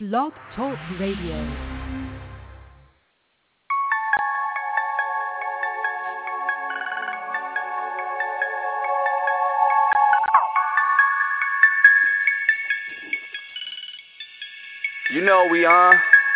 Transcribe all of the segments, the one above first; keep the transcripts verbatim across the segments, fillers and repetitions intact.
Blog Talk Radio. You know we on.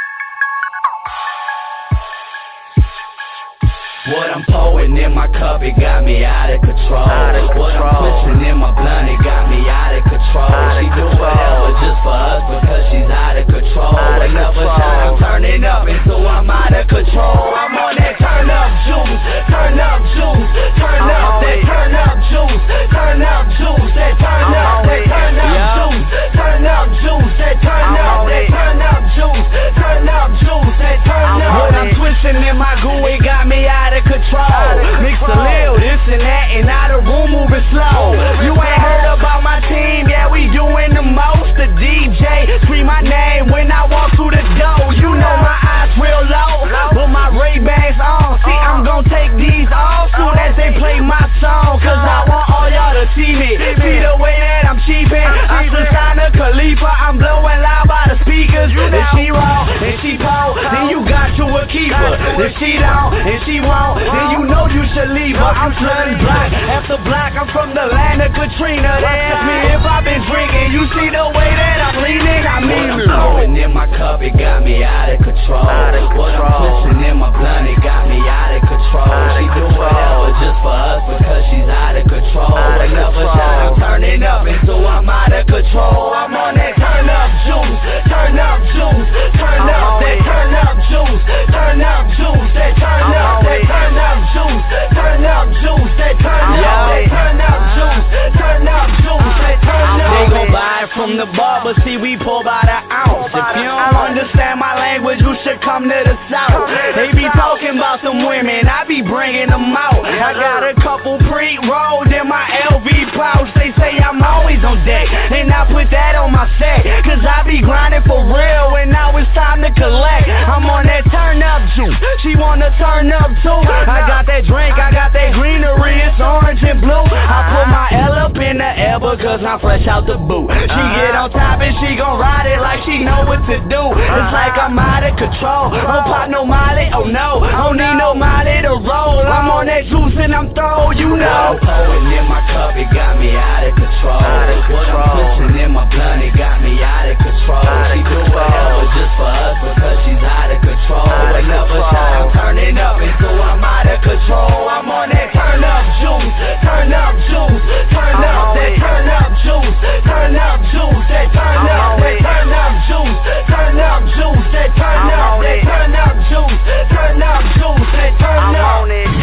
What I'm pouring in my cup, it got me out of control. Out of control. What I'm pushing in my blunt, it got me out of control. Out she do whatever just for us because she's out of control. Out of Another control. shot, I'm turning up until I'm out of control. I'm on that turn up juice, turn up juice, turn I'm up that it. turn up juice, turn up juice, that turn I'm up, that it. turn up yeah. juice, turn up juice, that turn I'm up, that it. turn up juice, turn up juice, that turn I'm up. What I'm twisting in my goo, it got me out of control. Mix a little, this and that, and now the room moving slow. You ain't heard about my team, yeah, we doing the most. The D J scream my name when I walk through the door. You know my eyes real low, but my Ray-Bans on. See, I'm gon' take these off soon as they play my song, cause I want all y'all to see me. See the way that I'm cheapin', I'm Susanna Khalifa, I'm blowing loud by the speakers. If she raw, and she pole, then you got to a keeper. If she don't, and she won't, then you know you should leave her. I'm flooding block after block, I'm from the land of Katrina. They ask me if I've been drinking, you see the way that I'm leaning, I mean it. What I'm pouring in my cup, it got me out of control. Out of control. What I'm pushing in my blunt, it got me out of control. Out she do whatever just for us because she's out of control. Out of Another control. shot, I'm turning up until I'm out of control. I'm on that turn up juice, turn up juice, turn I'm up that it. turn up juice, turn up juice, that turn I'm up, that it. turn up juice, turn up juice, that turn I'm up, that it. turn up juice, turn up juice, that turn up. They gon' buy it from the bar, but see we pull by the ounce. If you don't understand my language, you should come to the south. They be talking about some women, I be bringing them out. I got a couple pre-rolled in my L V pouch. They say I'm always on deck, and I put that on my set, cause I be grinding for real, and now it's time to collect. I'm on that turn up juice, she wanna turn up too. I got that drink, I got that greenery, it's orange and blue. I put my L up in the air because I'm fresh out the boot. She get on top and she gon' ride it like she know what to do. It's like I'm out of control, don't pop no molly, oh no, don't need no molly to roll. I'm on that juice and I'm throw, you know. What I'm pouring in my cup, it got me out of control. Out of control. What I'm pushing in my blunt, it got me out of control. Out of she control. do whatever just for us because she's out of control. Out of Another control. shot, I'm turning up until I'm out of control. I'm on that turn up juice, turn up juice, turn I'm up that it. turn up juice, turn up juice, that turn I'm up, that it. turn up juice, turn up juice, that turn I'm up, that it. turn up juice, turn up juice, that turn I'm up. On it.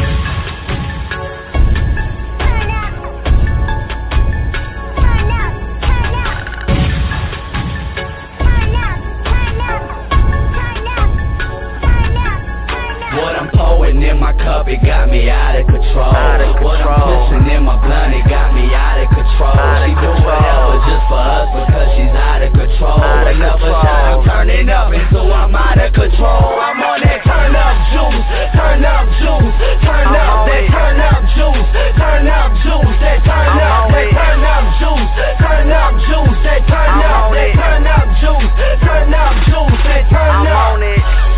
What I'm pouring in my cup, it got me out of control. Out of control. What I'm pushing in my blunt, it got me out of control. Out she of do control. whatever just for us because she's out of control. Out of Another control. shot, I'm turning up until I'm out of control. I'm on that turn up juice, turn up juice, turn I'm up that it. turn up juice, turn up juice, that turn I'm up, that it. turn up juice, turn up juice, that turn I'm up, that it. turn up juice, turn up juice, that turn I'm up. On it.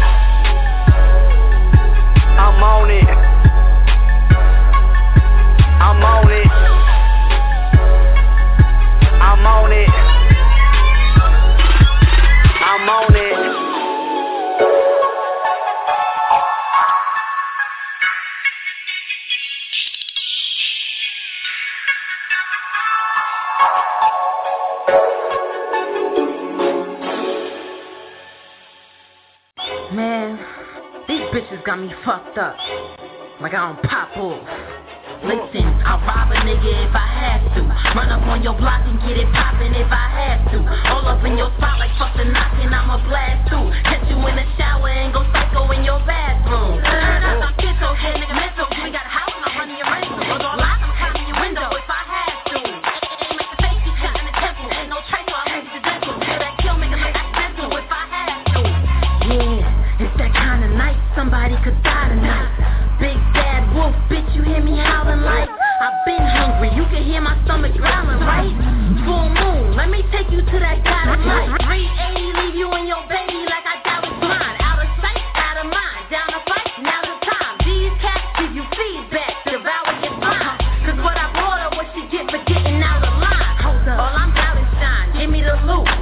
I'm on it. I'm on it. I'm on it. I'm on it. Man, these bitches got me fucked up, like I don't pop off. Listen, I'll rob a nigga if I have to, run up on your block and get it poppin' if I have to, all up in your spot like fuck the knockin', I'ma blast too, catch you in the shower and go psycho in your bathroom. I'm schizo, hey nigga mental, we got a house and I'm running your rental, don't lock, I'm climbing your window if I have to. Make the safety shot in the temple, ain't no trace so I move the dental, kill that kill, make it look accidental if I have to. Yeah, it's that kind of night, somebody could die tonight. Big bad wolf, bitch, you hear me howling like I've been hungry, you can hear my stomach growling, right? Full moon, let me take you to that kind of night. three eighty, leave you in your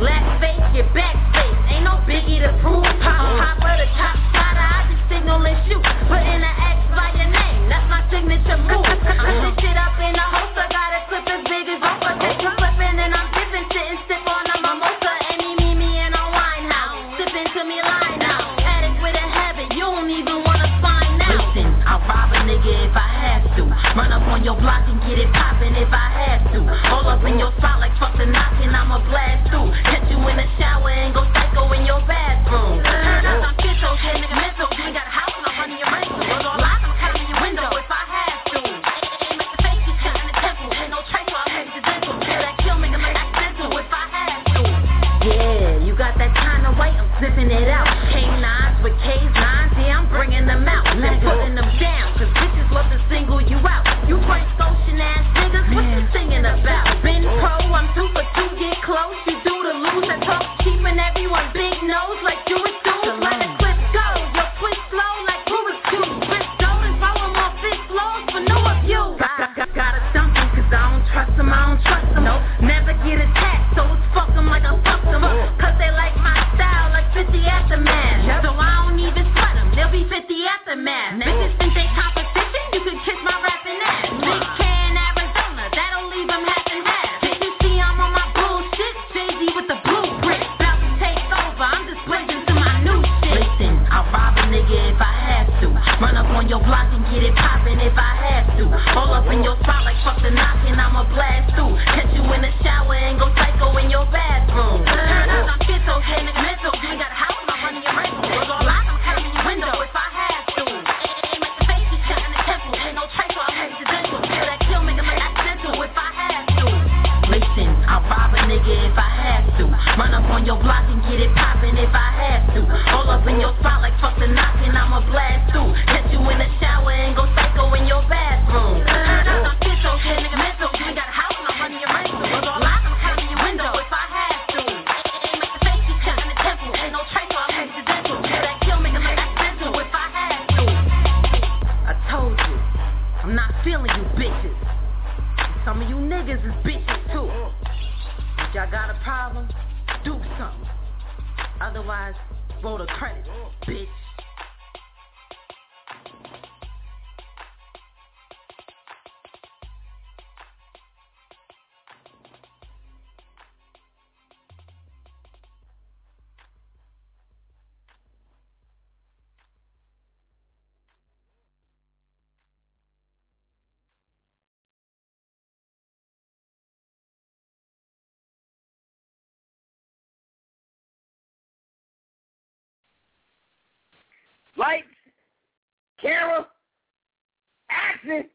Last face, get back face. Ain't no biggie to prove. Pop, pop, or the top shotter. I just signal and shoot. Put in an X by your name. That's my signature move. Put this shit up in a holster. Got a clip as big as Oprah. Take you flipping and I'm dipping. Sit and sip on a mimosa. Any me, me in a wine house. Sipping to me line out. Addict with a habit. You don't even wanna find out. Listen, I'll rob a nigga if I have to. Run up on your block and get it poppin' if I have to. Roll up in your spot like fuck the knockin', I'ma blast through. Catch you in the shower and go psycho in your bathroom. Turn up, I'm schizo, yeah, nigga mental. You ain't got a house and I'm running your rental. Doors all locked, I'm cutting your window if I have to. Ain't make the face, you shot in the temple. Ain't no trace, so I'll make the dental. Feel that kill, make 'em look accidental if I have to. Yeah, you got that kind of weight, I'm sniffing it out. K nines with K's nines, yeah, I'm bringing them out. And putting them down, cause bitches love to single you out. You French Ocean ass niggas, what you singing about? Been pro, I'm two for two, get close. You do the lose, I talk cheap and everyone big nose like you would do. Let the clip go, your quick slow like Rubik's Cube. Rip stolen, follow my fist flows for no abuse. Got, got, gotta dump them cause I don't trust them, I don't trust them. Nope. Never get attacked, so it's fuck them like I fuck them. Cause they like my style like fifty aftermath. So I don't even sweat them, they'll be fifty aftermath. Bitches think they competition, you can kiss my rapping ass. Big K in Arizona, that'll leave them half and half. Can't you see I'm on my bullshit? Jay-Z with the blueprint. About to take over, I'm just blazing to my new shit. Listen, I'll rob a nigga if I have to. Run up on your block and get it poppin' if I have to. Roll up in your spot like fuck the knockin', I'ma blast through. Catch you in the shower and go psycho in your bathroom. Turn up, I'm schizo, yeah, nigga mental. You ain't got a house, I'm running your rental. Doors all locked, I'm cutting your window if I have to. Ain't make the face, you shot in the temple. Ain't no trace, so I'll make the dental. Feel that kill, make 'em look accidental if I have to. Listen, I'll rob a nigga if I have to. Run up on your block and get it poppin' if I have to. Roll up in your spot like fuck the knockin', I'ma blast through. Catch you in the shower and go psycho in your bathroom. Turn up, I'm schizo, yeah, nigga mental. You ain't got a house and I'm running your rental. Doors all locked, I'm cutting your window if I have to. Ain't make the face, you shot in the temple. Ain't no trace, so I'll make the dental. Feel that kill, make 'em look accidental if I have to. I told you, I'm not feeling you bitches. And some of you niggas is bitches too. If y'all got a problem, do something. Otherwise, roll the credits, bitch. Lights, camera, action.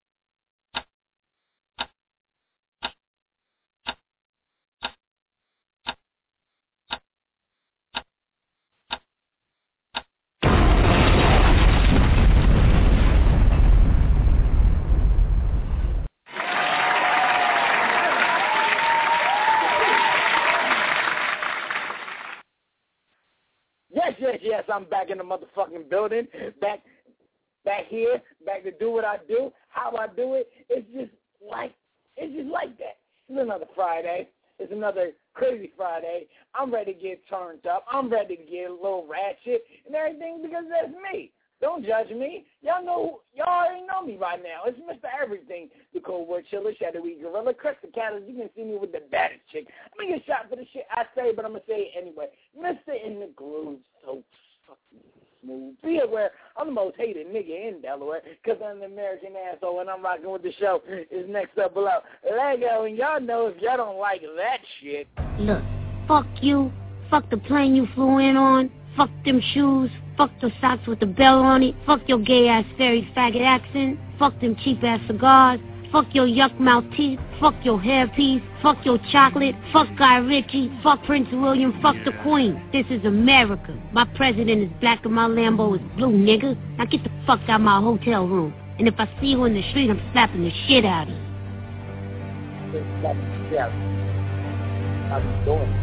Yes, yes, yes, I'm back in the motherfucking building, back back here, back to do what I do, how I do it. It's just like, it's just like that. It's another Friday. It's another crazy Friday. I'm ready to get turned up. I'm ready to get a little ratchet and everything because that's me. Don't judge me. Y'all know, y'all already know me by now. It's Mister Everything, the Cold War Chiller, Shadowy Gorilla, Chris the Catalyst. You can see me with the baddest chick. I'm going to get shot for the shit I say, but I'm going to say it anyway. Mister In the Groove, so fucking smooth. Be aware, I'm the most hated nigga in Delaware because I'm an American asshole and I'm rocking with the show. Is next up below Lego, and y'all know if y'all don't like that shit. Look, fuck you. Fuck the plane you flew in on. Fuck them shoes. Fuck the socks with the bell on it. Fuck your gay-ass fairy faggot accent. Fuck them cheap-ass cigars. Fuck your yuck-mouth teeth. Fuck your hairpiece. Fuck your chocolate. Fuck Guy Ritchie. Fuck Prince William. Fuck the Queen. This is America. My president is black and my Lambo is blue, nigga. Now get the fuck out of my hotel room. And if I see you in the street, I'm slapping the shit out of you. How you doing?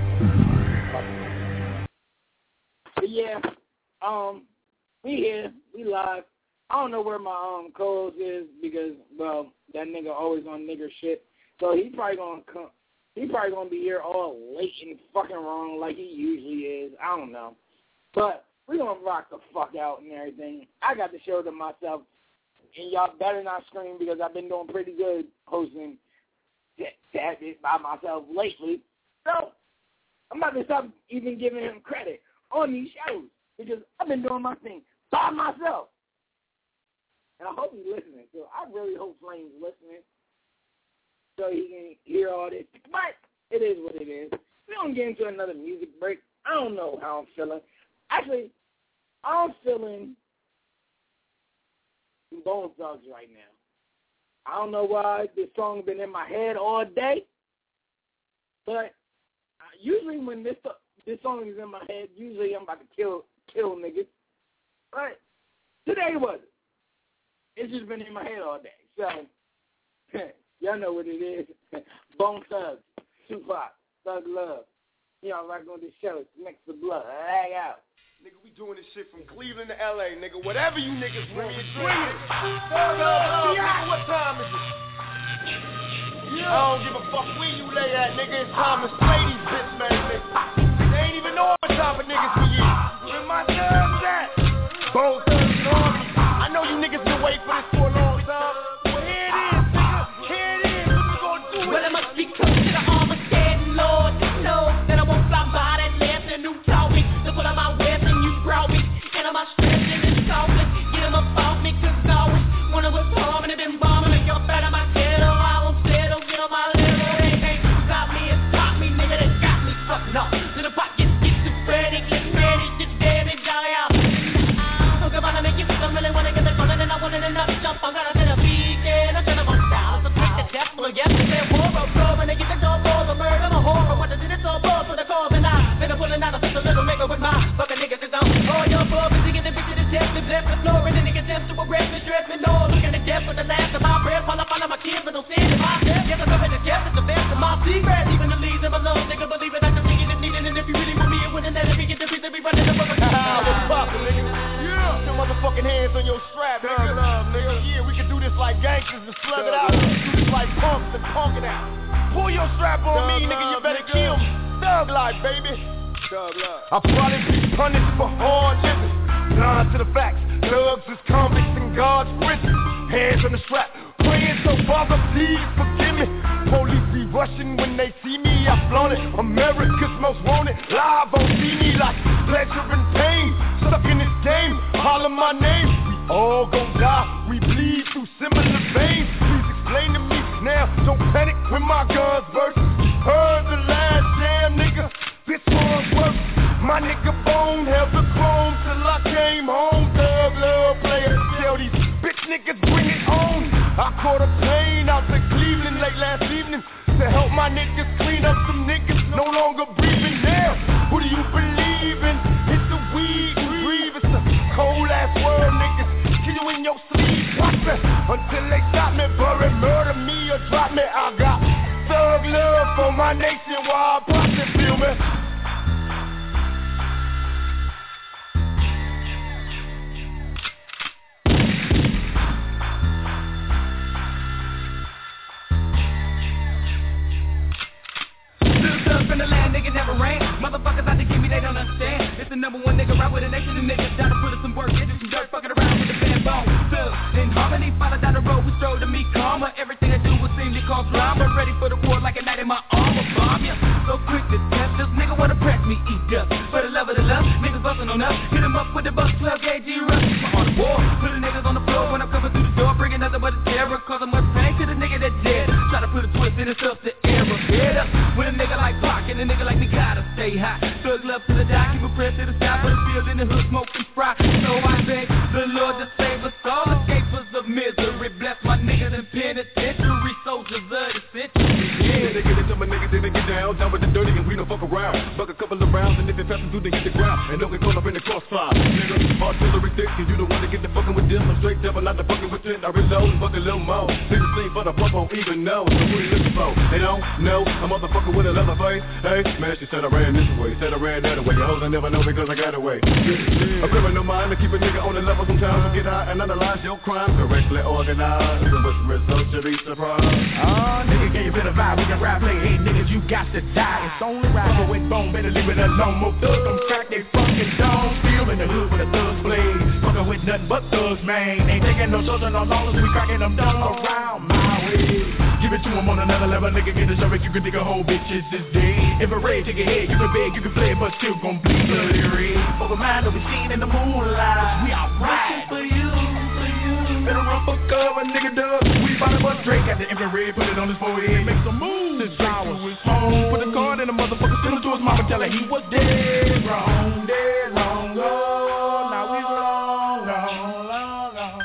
But yeah, um, we here, we live. I don't know where my um co-host is because, well, that nigga always on nigger shit. So he probably gonna come. He's probably going to be here all late and fucking wrong like he usually is. I don't know. But we're going to rock the fuck out and everything. I got the show to myself, and y'all better not scream because I've been doing pretty good hosting that bit by myself lately. So I'm about to stop even giving him credit on these shows because I've been doing my thing by myself. And I hope he's listening. So I really hope Flame's listening so he can hear all this. But it is what it is. We're going to get into another music break. I don't know how I'm feeling. Actually, I'm feeling Bone Thugs right now. I don't know why this song's been in my head all day, but usually when this this song is in my head, usually I'm about to kill kill niggas. But today wasn't. It's just been in my head all day. So y'all know what it is. Bone Thugs, Tupac, Thug Love. Y'all right on this show. It's next to blood. Hang out. Nigga, we doing this shit from Cleveland to L A, nigga. Whatever you niggas want, bring it. Thug Love, nigga, what time is it? I don't give a fuck where you lay at, nigga. It's time to slay these bitch man, nigga. They ain't even know what type of niggas we is. Where my thugs at? Bone Thugs and Army. I know you niggas been waiting for this for a long time. Well, here it is, nigga. Here it is. What you gonna do with it? Well, I must be close to the Armageddon, Lord. Know that I won't fly by that left and who taught me to put on my west and you brought me. And I'm stressed in this coffin. Get him up off me, cause always when I was home and it been bombing. Make your fat on my ghetto. I won't settle, get on my level. They can't stop me and stop me, nigga. They got me fucking up. To the pockets, get too ready, get ready, get damage, die out. Talk about to make you feel, I really wanna get the fun and I want it enough jump. I'm gonna get a weekend, I'm gonna go down. So take the death for yesterday, war of trouble, and they get the door for the murder, the horror. What the it's all balls for the cause and I been pulling out a pistol, little maker with my fucking niggas is on. All your boys is get the bitch to the test, the left, the floor, and the niggas them to arrest me, stress me, no. Look at the death for the last of my breath, fall up on my kids, but don't stand in my death. Yes, I'm coming to death, it's the best of my secret. Even the leaves of my love, nigga, believe it, I can think it is needed. And if you really want me, it wouldn't let it be, get the piece that we running the motherfucker. What's poppin', nigga? Yeah. Your motherfucking hands on your strap, nigga. Love, nigga. Yeah, we can do this like gangsters and slug it out. We can do this like punks and punk it out. Pull your strap on me, nigga, you better kill me. Thug life, baby. Thug life. I'll probably be punished for hard living. Blind to the facts. Thugs is convicts in God's prison. Hands on the strap. Praying so Father, please forgive me. Police be rushing when they see me. I flaunt it. America's most wanted. Live on T V like pleasure and pain. Stuck in this game. Holler my name. We all gon' die. We bleed through similar veins. Please explain to me now. Don't panic when my guns burst. Heard the last jam, nigga. This one's worse. My nigga Bone held the chrome till I came home. Thug Love player. Tell these bitch niggas bring it on. I caught a plane out to Cleveland late last evening to help my niggas clean up some niggas no longer breathing. Now, who do you believe in? It's the weed you breathe. It's the cold ass world, niggas. Kill you in your sleep. Watch me until they stop me, bury, murder me or drop me. I got thug love for my nation while I pop it, feel me? From the land, nigga never ran. Motherfuckers out to give me, they don't understand. It's the number one nigga right with a nation of niggas down to put in some work, get some dirt, fucking around with the band bone. Thugs in harmony, follow down the road, we stroll to meet karma. Everything I do will seem to cause drama. Ready for the war like a knight in my armor, bomb ya. So quick to test this nigga wanna press me, eat dust. For the love of the love, niggas bustin' on us. Hit him up with the bus, twelve gauge rush. On the wall, put the niggas on the floor when I'm coming through the door, bringing nothing but a terror. Cause I'm much pain to the nigga that dead. Try to put a twist in himself to error. Head up with a nigga like Pac and a nigga like me gotta stay high. Thug love to the die, keep a press to the sky. But the field in the hood, smoke and fry. So I beg the Lord to save us all, escapers of misery. Bless my niggas in penitentiary, soldiers of the century. Yeah, nigga, they tell my niggas they get down, down with the dirty and we don't fuck around. Buck a couple couple of rounds, and if it passes through, then hit the ground. And don't get caught up in the crossfire. Nigga, artillery thick, and you the one to get the fucking with them. I'm straight devil, not the fucking with it. I reload and fuck a little more. See the scene, but the fuck won't even know. So who you looking for? They don't know. A motherfucker with a leather face. Hey, man, she said I ran this way. Said I ran that way. Your hoes I never know because I got away. A criminal mind to keep a nigga on the level sometimes. To get high and analyze your crime correctly organized. And with results you be surprised. Oh, nigga, gave you a bit of vibe. We can rap, play, hey, niggas, you got to die. It's only right. Fucker with bone, better leave it alone. More thugs, I'm crack, they fucking don't. Still in the hood with a thug's blade. Fucking with nothing but thugs, man. Ain't taking no children, no loans. We cracking them down around my way. Give it to him on another level, nigga, get the show. You can dig a whole bitch, it's this day. Infrared, take a head, you can beg, you can play, but still gon' bleed bloody red. For the mind that we seen in the moonlight, we are right for you, for you. Better run for cover, nigga, dub. We bout to bust Drake at the infrared, put it on his forehead, make some moves. Since I was home, put a card in the motherfucker, send him to his mama, tell her he was dead wrong, dead wrong, oh, now he's long, long, long, long.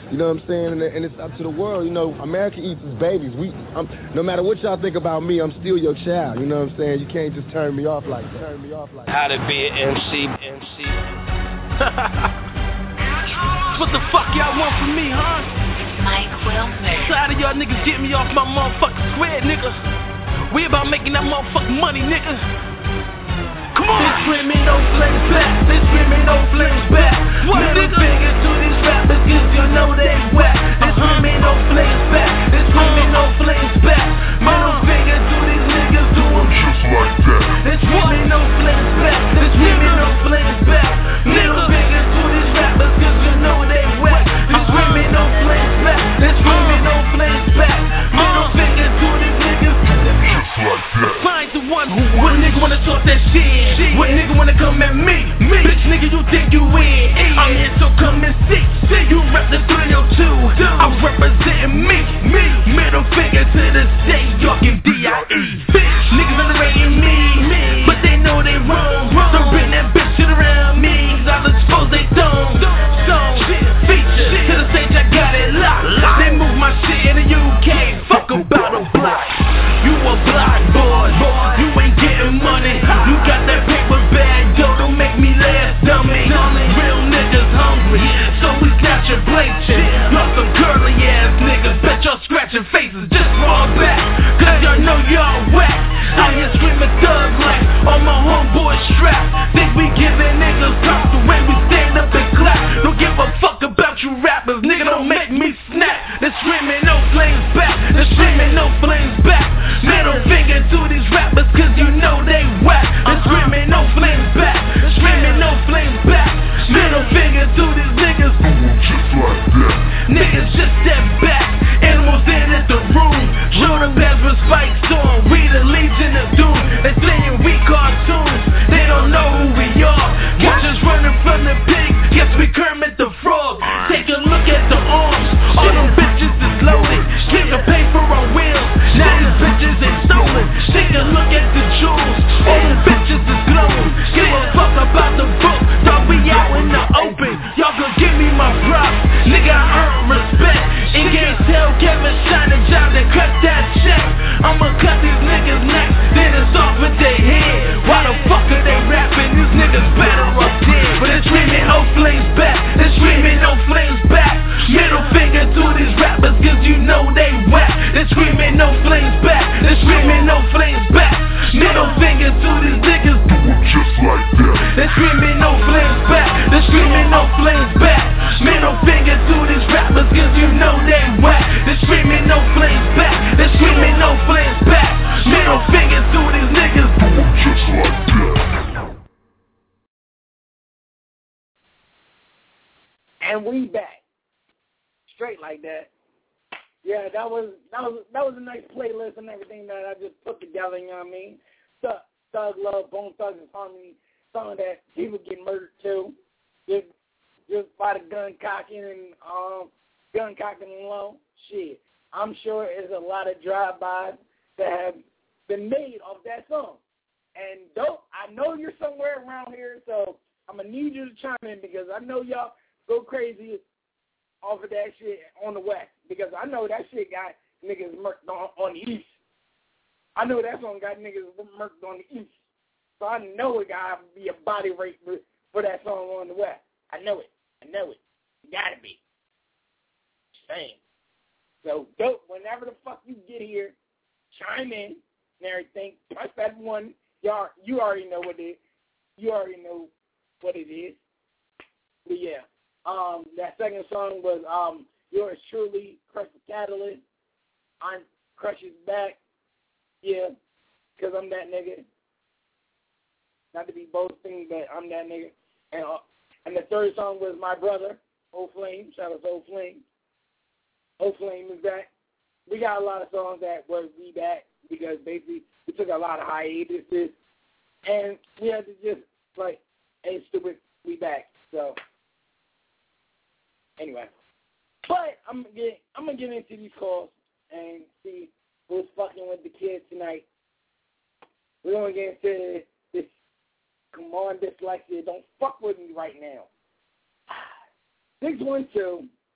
You know what I'm saying? And, and it's up to the world. You know, America eats its babies. We, I'm, no matter what y'all think about me, I'm still your child. You know what I'm saying? You can't just turn me off like that. Turn me off like that. How to be an M C, M C. What the fuck y'all want from me, huh? Mike Wilmer. Tired of y'all niggas getting me off my motherfucking square, nigga. We about making that motherfucking money, nigga. Come on! This screaming no flames back. This screaming no flames back. What Middle nigga? Finger to these rappers, cause you know they whack. This screaming no flames back. This screaming no flames back. Middle finger to these niggas, do them just like that. This screaming no flames back. This screaming no flames back. Middle finger to these rappers, cause you know they whack. This screaming no flames back. This screaming no flames back. Middle finger to these niggas, do them just like that. Find the one who what nigga wanna talk that shit. What nigga wanna come at me? Me. Bitch nigga, you think you win? I'm here, so come and see. You rep the three oh two. I'm representing me. Me. Middle finger to the state, York and D I E. Bitch, niggas underrating me. Me. But they know they wrong. So bring that bitch shit around me. I'll expose they don't. Song, feature. To the stage, I got it locked. They move my shit in the U K. Fuck about a block. You a block boy. You ain't getting money. You got that paper bag, yo, don't make me laugh, dummy. Real niggas hungry, so we snatch your plate shit. Y'all some curly ass niggas, bet y'all scratching faces, just fall back, cause y'all know y'all whack. Out here screaming thug life, on my homeboy strap. Think we giving niggas props the way we stand up and clap. Don't give a fuck about you rappers, nigga, don't make me snap. They're screaming no flames back, they're screaming no flames back. Middle finger to these rappers, cause you know they whack. They're screaming no flames back, they're screaming no flames back. Middle finger to these niggas, just like that. Niggas just step back, animals in at the room. Show the best with spikes on, we the Legion of Doom. They saying we cartoons, they don't know who we are. Watch us running from the pig, guess we Kermit the Frog. Take a look at the arms, all them bitches is loaded. King of paper on wheels, now these bitches ain't stolen. Take a look at the jewels, all them bitches is glowing. Give a fuck about the book, thought we out in the open. Y'all gon' give me my props, nigga I earn respect. And can't tell Kevin Shine a job to cut that check. I'ma cut these niggas next, then it's off with their head. Why the fuck are they rapping? These niggas better up dead. But they're screaming no flames back, they're screaming no flames back. Middle finger to these rappers, cause you know they whack. They're screaming no flames back, they're screaming no flames back. Middle finger to these niggas, just like that. They're screaming no flames back, they're screaming no flames back. Middle finger to these rappers, cause you know they whack. They're screaming no flames back, they're screaming no flames back. Middle finger to these niggas, just like that. And we back. Straight like that. Yeah, that was that was that was a nice playlist and everything that I just put together, you know what I mean? Thug, Thug Love, Bone Thugs and Harmony, song that people get murdered too. Just just by the gun cocking and um gun cocking low. Shit. I'm sure there's a lot of drive-bys that have been made off that song. And don't I know you're somewhere around here, so I'm gonna need you to chime in because I know y'all go crazy off of that shit on the west because I know that shit got niggas murked on, on the east. I know that song got niggas murked on the east. So I know it gotta be a body rape for, for that song on the west. I know it. I know it. It gotta be. Same. So dope, whenever the fuck you get here, chime in and everything. Press that one. Y'all, you already know what it is. You already know what it is. But yeah. Um, that second song was um, Yours Truly, Crush the Catalyst. I'm Crush's back. Yeah, because I'm that nigga. Not to be boasting, but I'm that nigga. And uh, and the third song was My Brother, Old Flame. Shout out to Old Flame. Old Flame is back. We got a lot of songs that were we back because basically we took a lot of hiatuses. And we had to just, like, hey, stupid, we back. So, anyway, but I'm gonna get I'm gonna get into these calls and see who's fucking with the kids tonight. We're gonna get into this. Come on, dyslexia, don't fuck with me right now. Six one two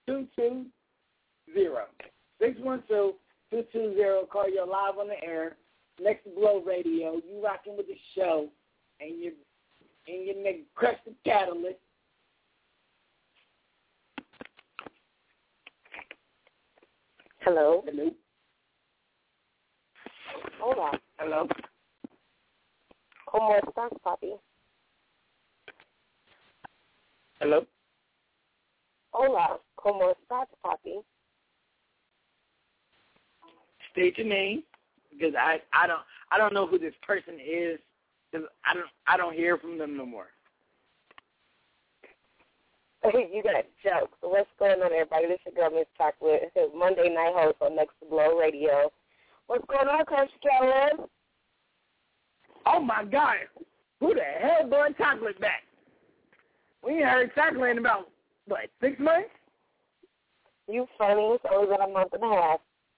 two two zero. six one two, two two zero. Call you live on the air. Next to Blow Radio. You rocking with the show. And you and your nigga Crested Catalyst. Hello. Hello. Hola. Hello. ¿Cómo estás, papi? Hello. Hola. ¿Cómo estás, papi? State your name, because I, I don't I don't know who this person is, because I don't I don't hear from them no more. You got jokes. So what's going on, everybody? This is your girl, Miss Chocolate, Monday night host on Next to Blow Radio. What's going on, Coach Kelly? Oh, my God. Who the hell brought Chocolate back? We ain't heard Chocolate in about, what, six months? You funny. It's only been a month and a half.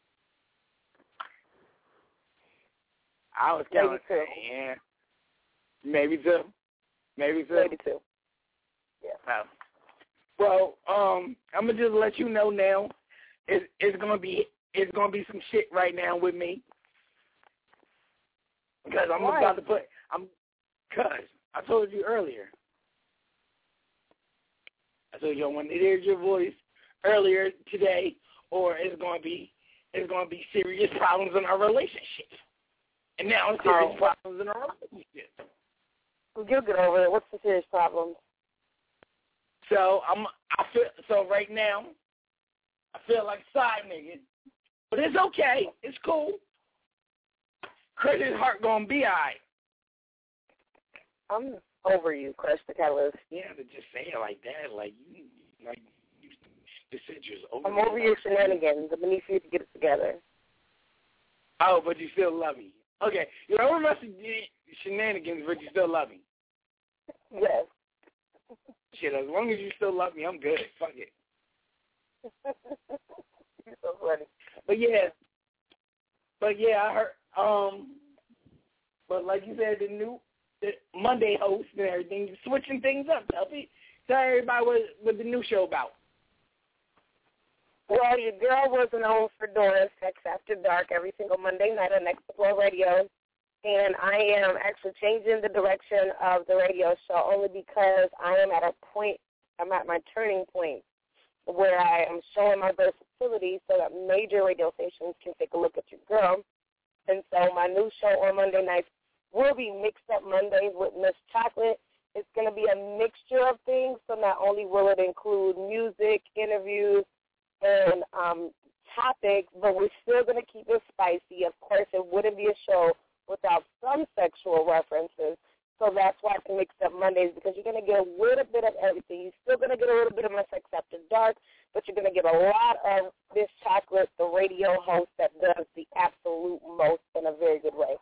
I was counting. Maybe two. Yeah. Maybe two. Maybe two. Maybe two. Yeah. Oh. Well, um, I'm gonna just let you know now. It's it's gonna be it's gonna be some shit right now with me because I'm Why? about to put I'm cause I told you earlier. I told you I wanted to hear your voice earlier today, or it's gonna be it's gonna be serious problems in our relationship. And now it's serious Oh. problems in our relationship. You'll get over it. What's the serious problem? So I'm I feel so right now I feel like a side nigga. But it's okay. It's cool. Credit heart gonna be alright. I'm over you, Crush the Catalyst. Yeah, to just say it like that, like you like you just said you're over I'm over your shenanigans. I'm beneath you to get it together. Oh, but you still love me. Okay. You're over my shenanigans, but you still love me. Yes. Shit, as long as you still love me, I'm good. Fuck it. You're so funny. But yeah, but yeah, I heard. Um, but like you said, the new the Monday host and everything, you're switching things up. Tell me, tell everybody what what the new show about. Well, your girl was known for doing Sex After Dark every single Monday night on Next to Blow Radio. And I am actually changing the direction of the radio show only because I am at a point, I'm at my turning point where I am showing my versatility so that major radio stations can take a look at your girl. And so my new show on Monday nights will be Mixed Up Mondays with Miss Chocolate. It's going to be a mixture of things, so not only will it include music, interviews, and um, topics, but we're still going to keep it spicy. Of course, it wouldn't be a show without some sexual references. So that's why it's Mixed Up Mondays, because you're going to get a little bit of everything. You're still going to get a little bit of my Sex After Dark, but you're going to get a lot of Miss Chocolate, the radio host that does the absolute most in a very good way.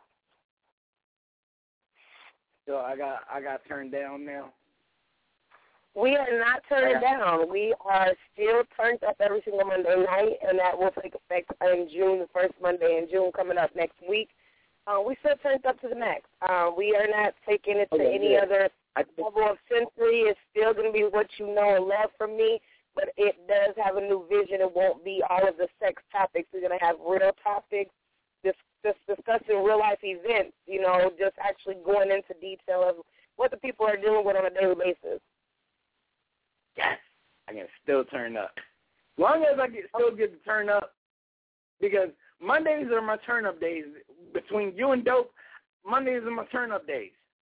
So I got I got turned down now. We are not turned down. We are still turned up every single Monday night, and that will take effect in June, the first Monday in June coming up next week. Uh, we still turned up to the max. Uh, we are not taking it to Okay, any yeah. other level of sensory. It's still going to be what you know and love from me, but it does have a new vision. It won't be all of the sex topics. We're going to have real topics, just, just discussing real-life events, you know, just actually going into detail of what the people are dealing with on a daily basis. Yes, I can still turn up. As long as I get still get to turn up, because Mondays are my turn-up days. Between you and Dope, Mondays are my turn-up days.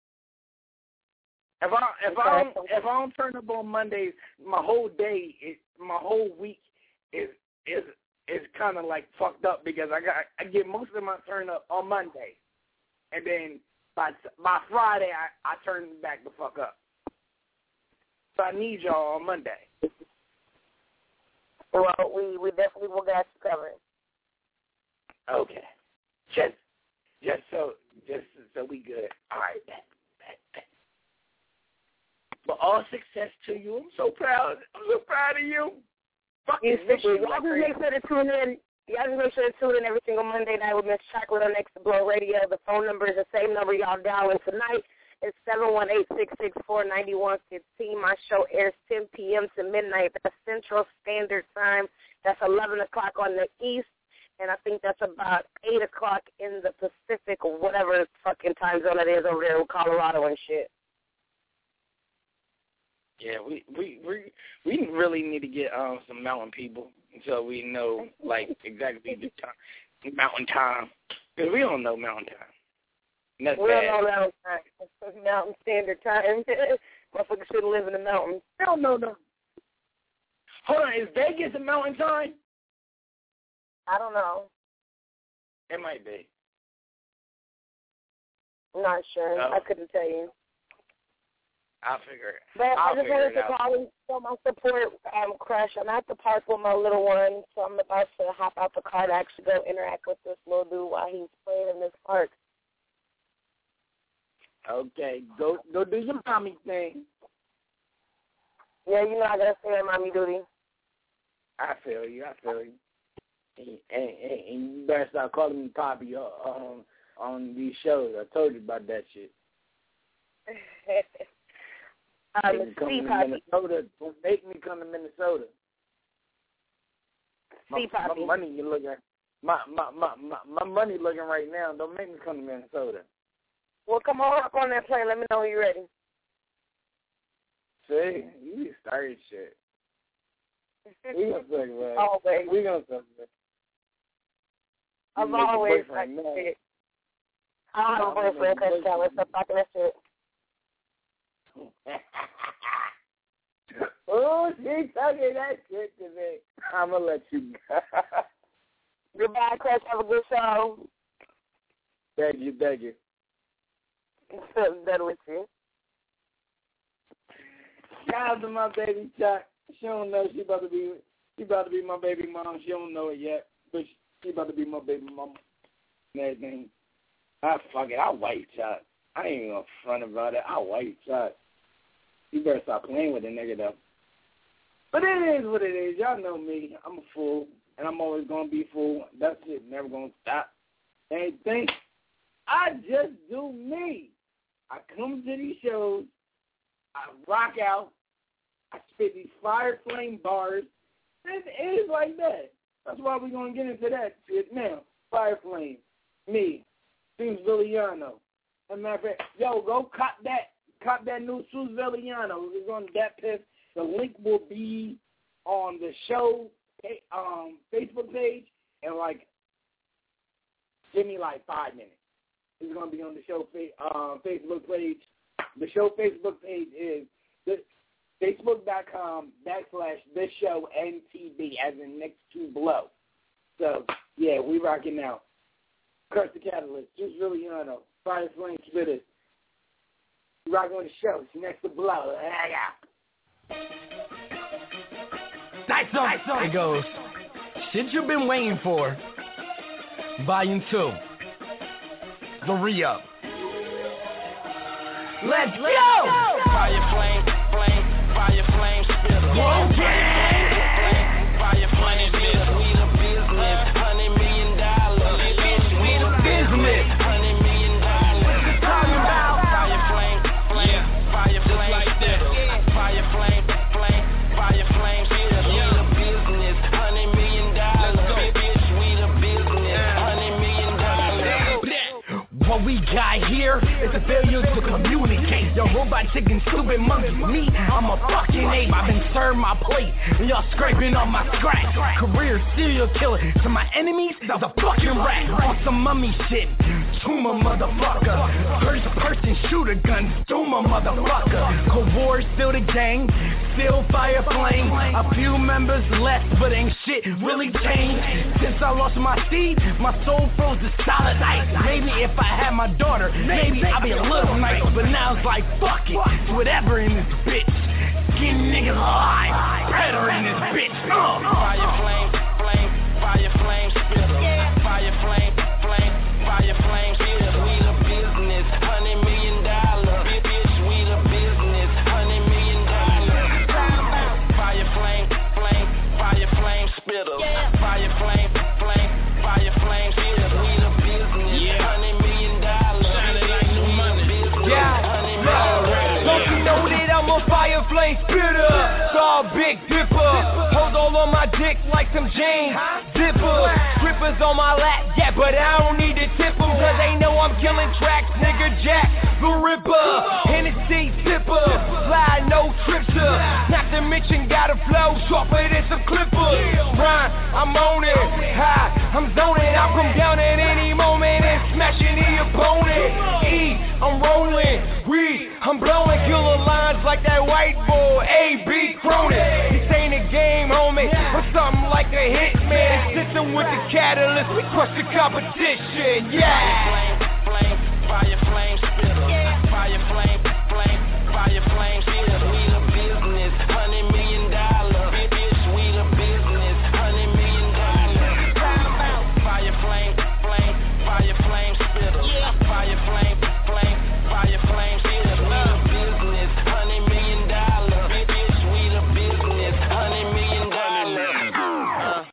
If I if I don't if I don't turn up on Mondays, my whole day, is, my whole week is is is kind of like fucked up because I got I get most of my turn up on Monday, and then by by Friday I, I turn back the fuck up. So I need y'all on Monday. Well, we, we definitely will get you covered. Okay. Just, just so, just so we good. All right. Bet, bet, bet. But all success to you. I'm so proud. I'm so proud of you. Fucking You miss you Y'all like just crazy. make sure to tune in. Y'all just make sure to tune in every single Monday night with Miss Chocolate on Next to Blow Radio. The phone number is the same number y'all dialing tonight. It's seven one eight, six six four, nine one one five. My show airs ten p.m. to midnight at the Central Standard Time. That's eleven o'clock on the East, and I think that's about eight o'clock in the Pacific or whatever fucking time zone it is over there in Colorado and shit. Yeah, we we we we really need to get um some mountain people so we know like exactly the time, mountain time, because we don't know mountain time. And that's we bad. don't know mountain time. Mountain Standard Time. Motherfuckers shouldn't live in the mountains. No, no, no. Hold on, is Vegas a mountain time? I don't know. It might be. I'm not sure. Oh. I couldn't tell you. I'll figure it. But I'll I just figure wanted it to out. call and show my support, um, Crush. I'm at the park with my little one, so I'm about to hop out the car to actually go interact with this little dude while he's playing in this park. Okay, go go do your mommy thing. Yeah, you know I gotta stay on mommy duty. I feel you. I feel you. And, and, and, and you better start calling me Poppy uh, on on these shows. I told you about that shit. um, Make me come see, to Poppy. Minnesota. Don't make me come to Minnesota. My, See, Poppy. my money you looking my, my my my my money looking right now. Don't make me come to Minnesota. Well, come on, hop on that plane. Let me know when you're ready. See, you started shit. We gonna talk about it. Always. We gonna talk about it. I've You make a always boyfriend like mad. shit. I don't have a I'm gonna boyfriend make a because I stop talking that shit. Oh, she talking that shit to me. I'm gonna let you go. Goodbye, Chris. Have a good show. Thank you, thank you. Done with you. Shout out to my baby Chuck. She don't know she about to be she about to be my baby mom. She don't know it yet, but she about to be my baby mama and everything. I fuck it. I white Chuck. I ain't even gonna front about it. I white Chuck. You better stop playing with the nigga though. But it is what it is. Y'all know me. I'm a fool, and I'm always gonna be a fool. That shit never gonna stop. Anything. I just do me. I come to these shows. I rock out. I spit these fire flame bars. And it is like that. That's why we're going to get into that shit now. Fire flame. Me. Suze Villano. As a matter of fact, yo, go cop that. Cop that new Suze Villano. It's on that piss. The link will be on the show um, Facebook page. And, like, give me, like, five minutes. It's going to be on the show uh, Facebook page. The show Facebook page is the Facebook.com backslash this show N T B as in next to below. So, yeah, we rocking out. Curse the Catalyst, Juice Villano, Fire Flame Spitters. We rocking with the show. It's next to below. Nice up. It goes. Shit you've been waiting for. Volume two. The re-up. Let's go! Fire flame, flame, fire flame, spitter. Okay! Fire flame, spitter. We the business, hundred million dollars. We the business, hundred million dollars. What you talking about? Fire flame, flame, fire flame, spitter. Fire flame, flame, fire flame, spitter. We the business, hundred million dollars. Bitch, we the business, hundred million dollars. What we got here is a failure to communicate. Yo, robot chicken, stupid monkey. Me, I'm a fucking ape. I've been served my plate, and y'all scraping on my scratch. Career serial killer. To my enemies, that's a fucking rat. On some mummy shit. Tumor motherfucker. First person shooter gun. Tumor motherfucker. Cold War still the gang. Still fire flame. A few members left, but ain't shit really changed. Since I lost my seed, my soul froze to solid ice. Maybe if I had my daughter, maybe I'd be a little nice. But now it's like, fuck it, whatever in this bitch. Skin niggas alive, predator in this bitch. Uh. Fire flame, flame, fire flame, spitter. Fire flame, flame, fire flame, spitter. We the business, hundred million dollars. Bitch, we the business, hundred million dollars. Fire flame, flame, fire flame, spitter. Fire flame, flame, fire flame, spitter. We the business, hundred million dollars. Yeah. a flame spitter, saw a big dipper. Hold all on my dick like some James Zippers. Strippers on my lap, yeah, but I don't need to tip them, cause they know I'm killing tracks, nigga. Jack the Ripper, Hennessy sipper, fly no tripper. Not to mention got a flow sharper than some clippers. Rhyme, I'm on it, high, I'm zoning. I'll come down at any moment and smashing the opponent. E, I'm rolling, we, I'm blowing killer lines like that white boy, A B Cronin. This ain't a game, homie, or something like a hitman. System with the catalyst, we crush the competition, yeah. Flame, fire, flame, spitter. Fire, flame, flame, fire, flame, spitter. We the business, hundred million dollar. Bitch, we the business, hundred million dollar. Fire, flame, flame, fire, flame, spitter. Fire, flame, flame, fire, flame, spitter. We the business, hundred million dollar. Bitch, we the business, hundred million dollar. Uh.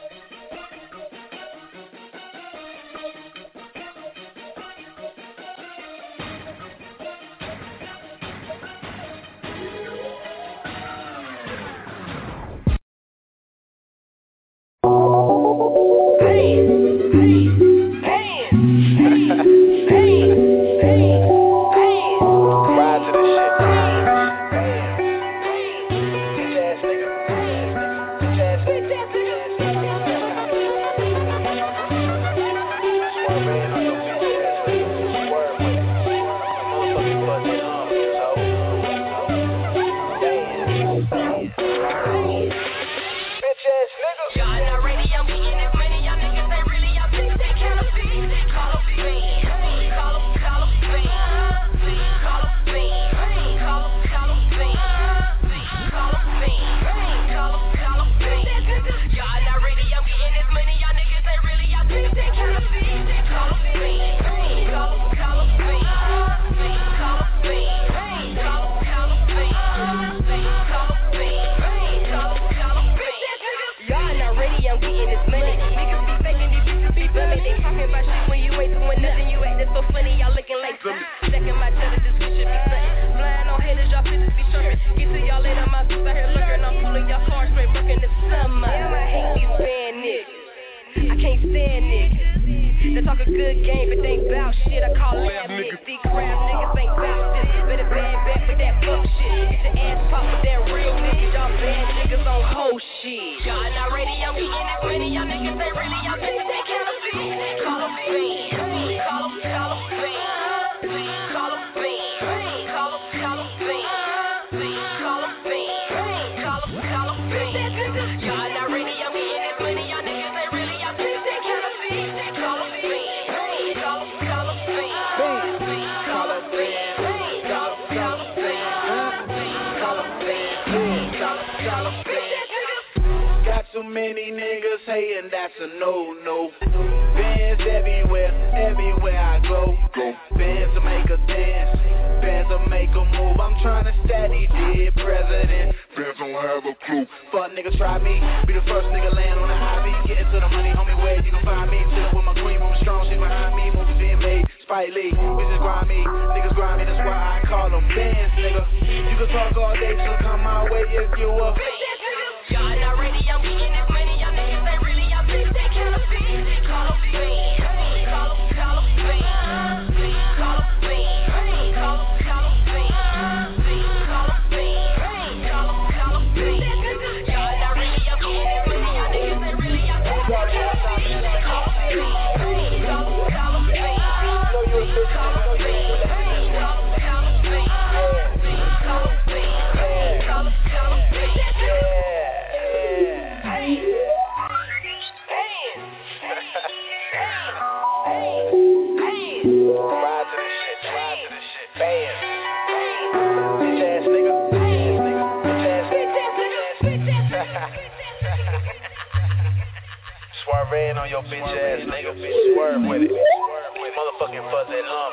Swerve on your bitch ass nigga. Swerve with it. Motherfucking fuzz that lump.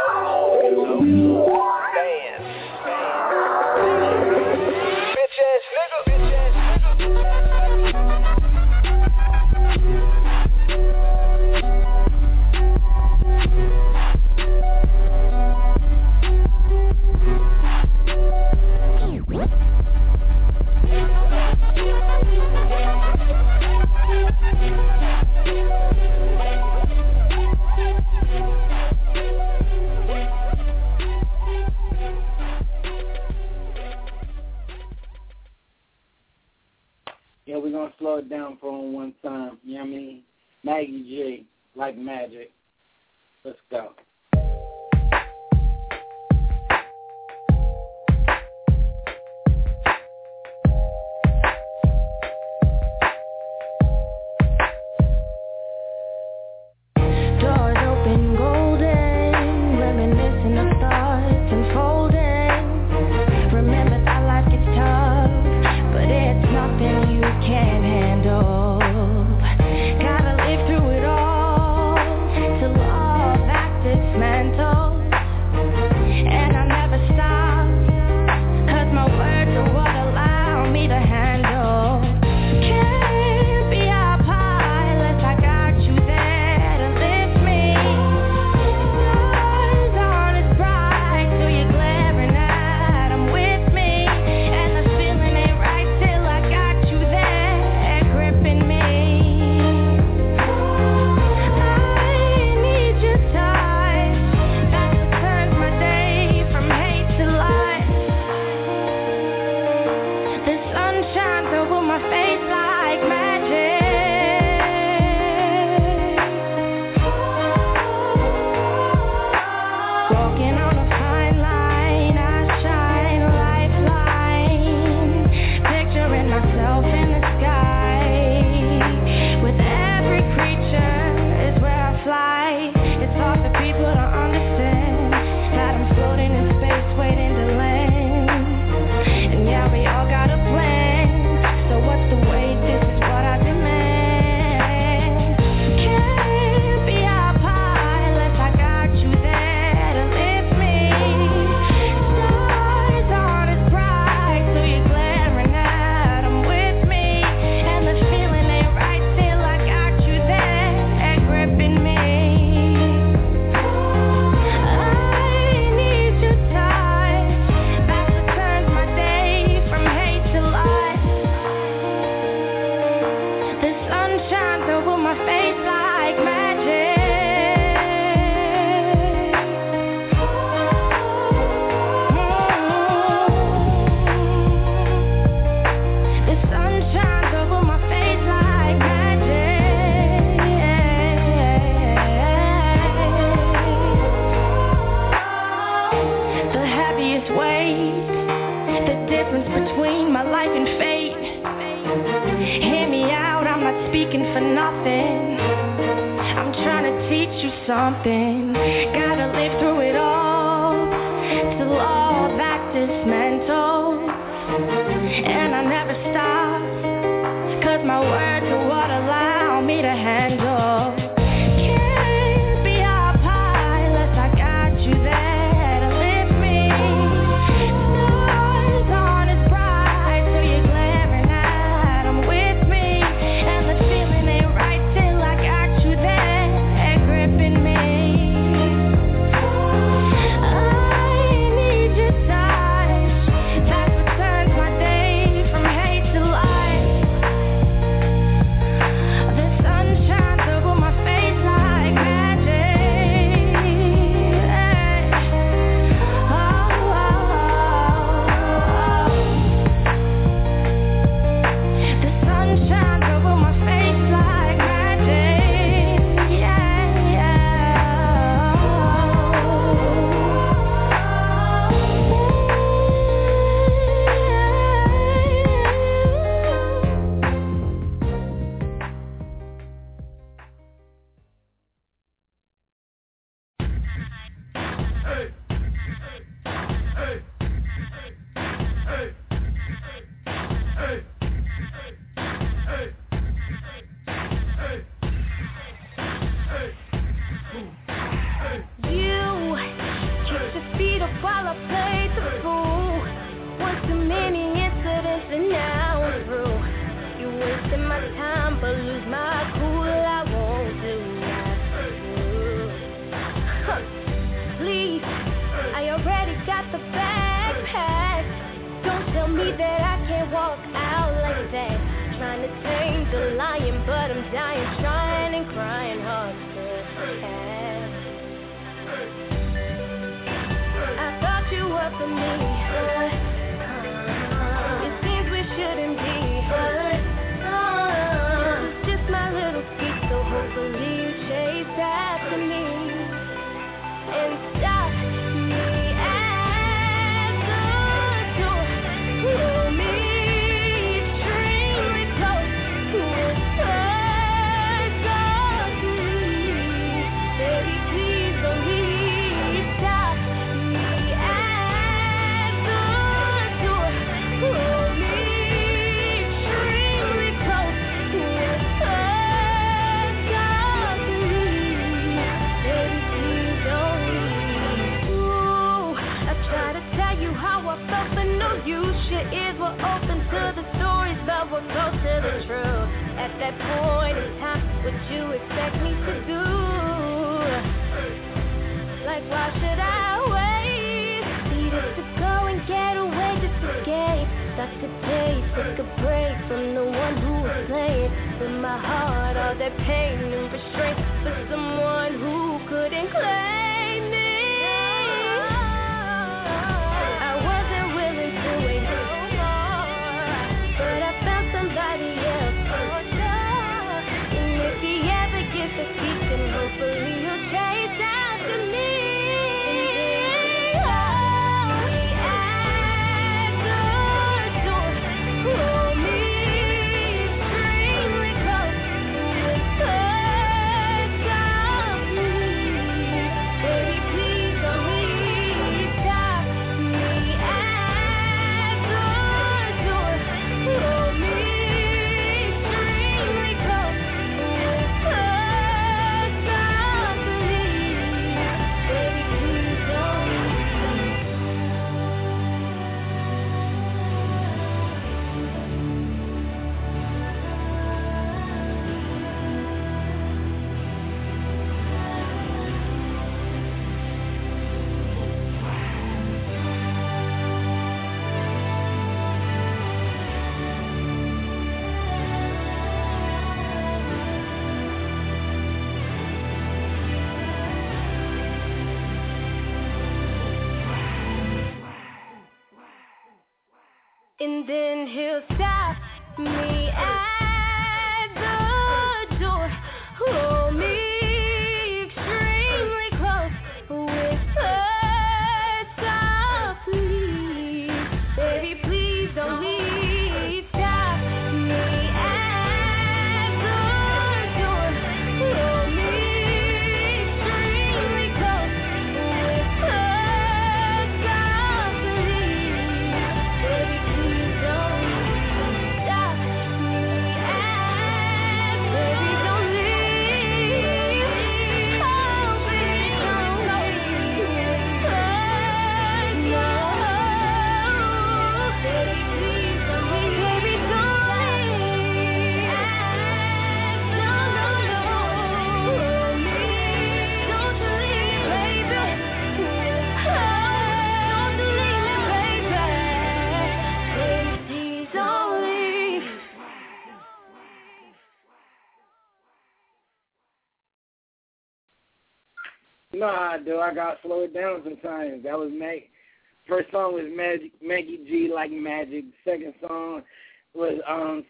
So, dance. Bitch ass nigga. Bitch ass nigga. slow it down for him one time. You know what I mean? Maggie G, like magic. Let's go. It seems we shouldn't be hurt. how I felt but knew you. Your ears were open to the stories that were close to the truth. At that point in time, what you expect me to do? Like, why should I wait? Needed to go and get away, just escape. Start to taste, take a break from the one who was playing with my heart, all that pain and restraint for someone who couldn't claim me. I wasn't willing to wait no more, but I found somebody else. And if he ever gets a peek, then hopefully he'll chase after me. And then he'll stop me at the door, hold me extremely close, whisper softly, baby please don't leave. Stop me at the door, hold me extremely close, whisper softly, baby please don't stop me at, baby don't leave. Oh baby don't leave. No, baby please don't leave. Baby don't leave. No, no, no. Hold me. Don't leave, baby. Oh, don't leave me, baby. Baby please don't leave. No, I do. I gotta slow it down sometimes. That was Mag. First song was Magic, Maggie G like magic. Second song was um,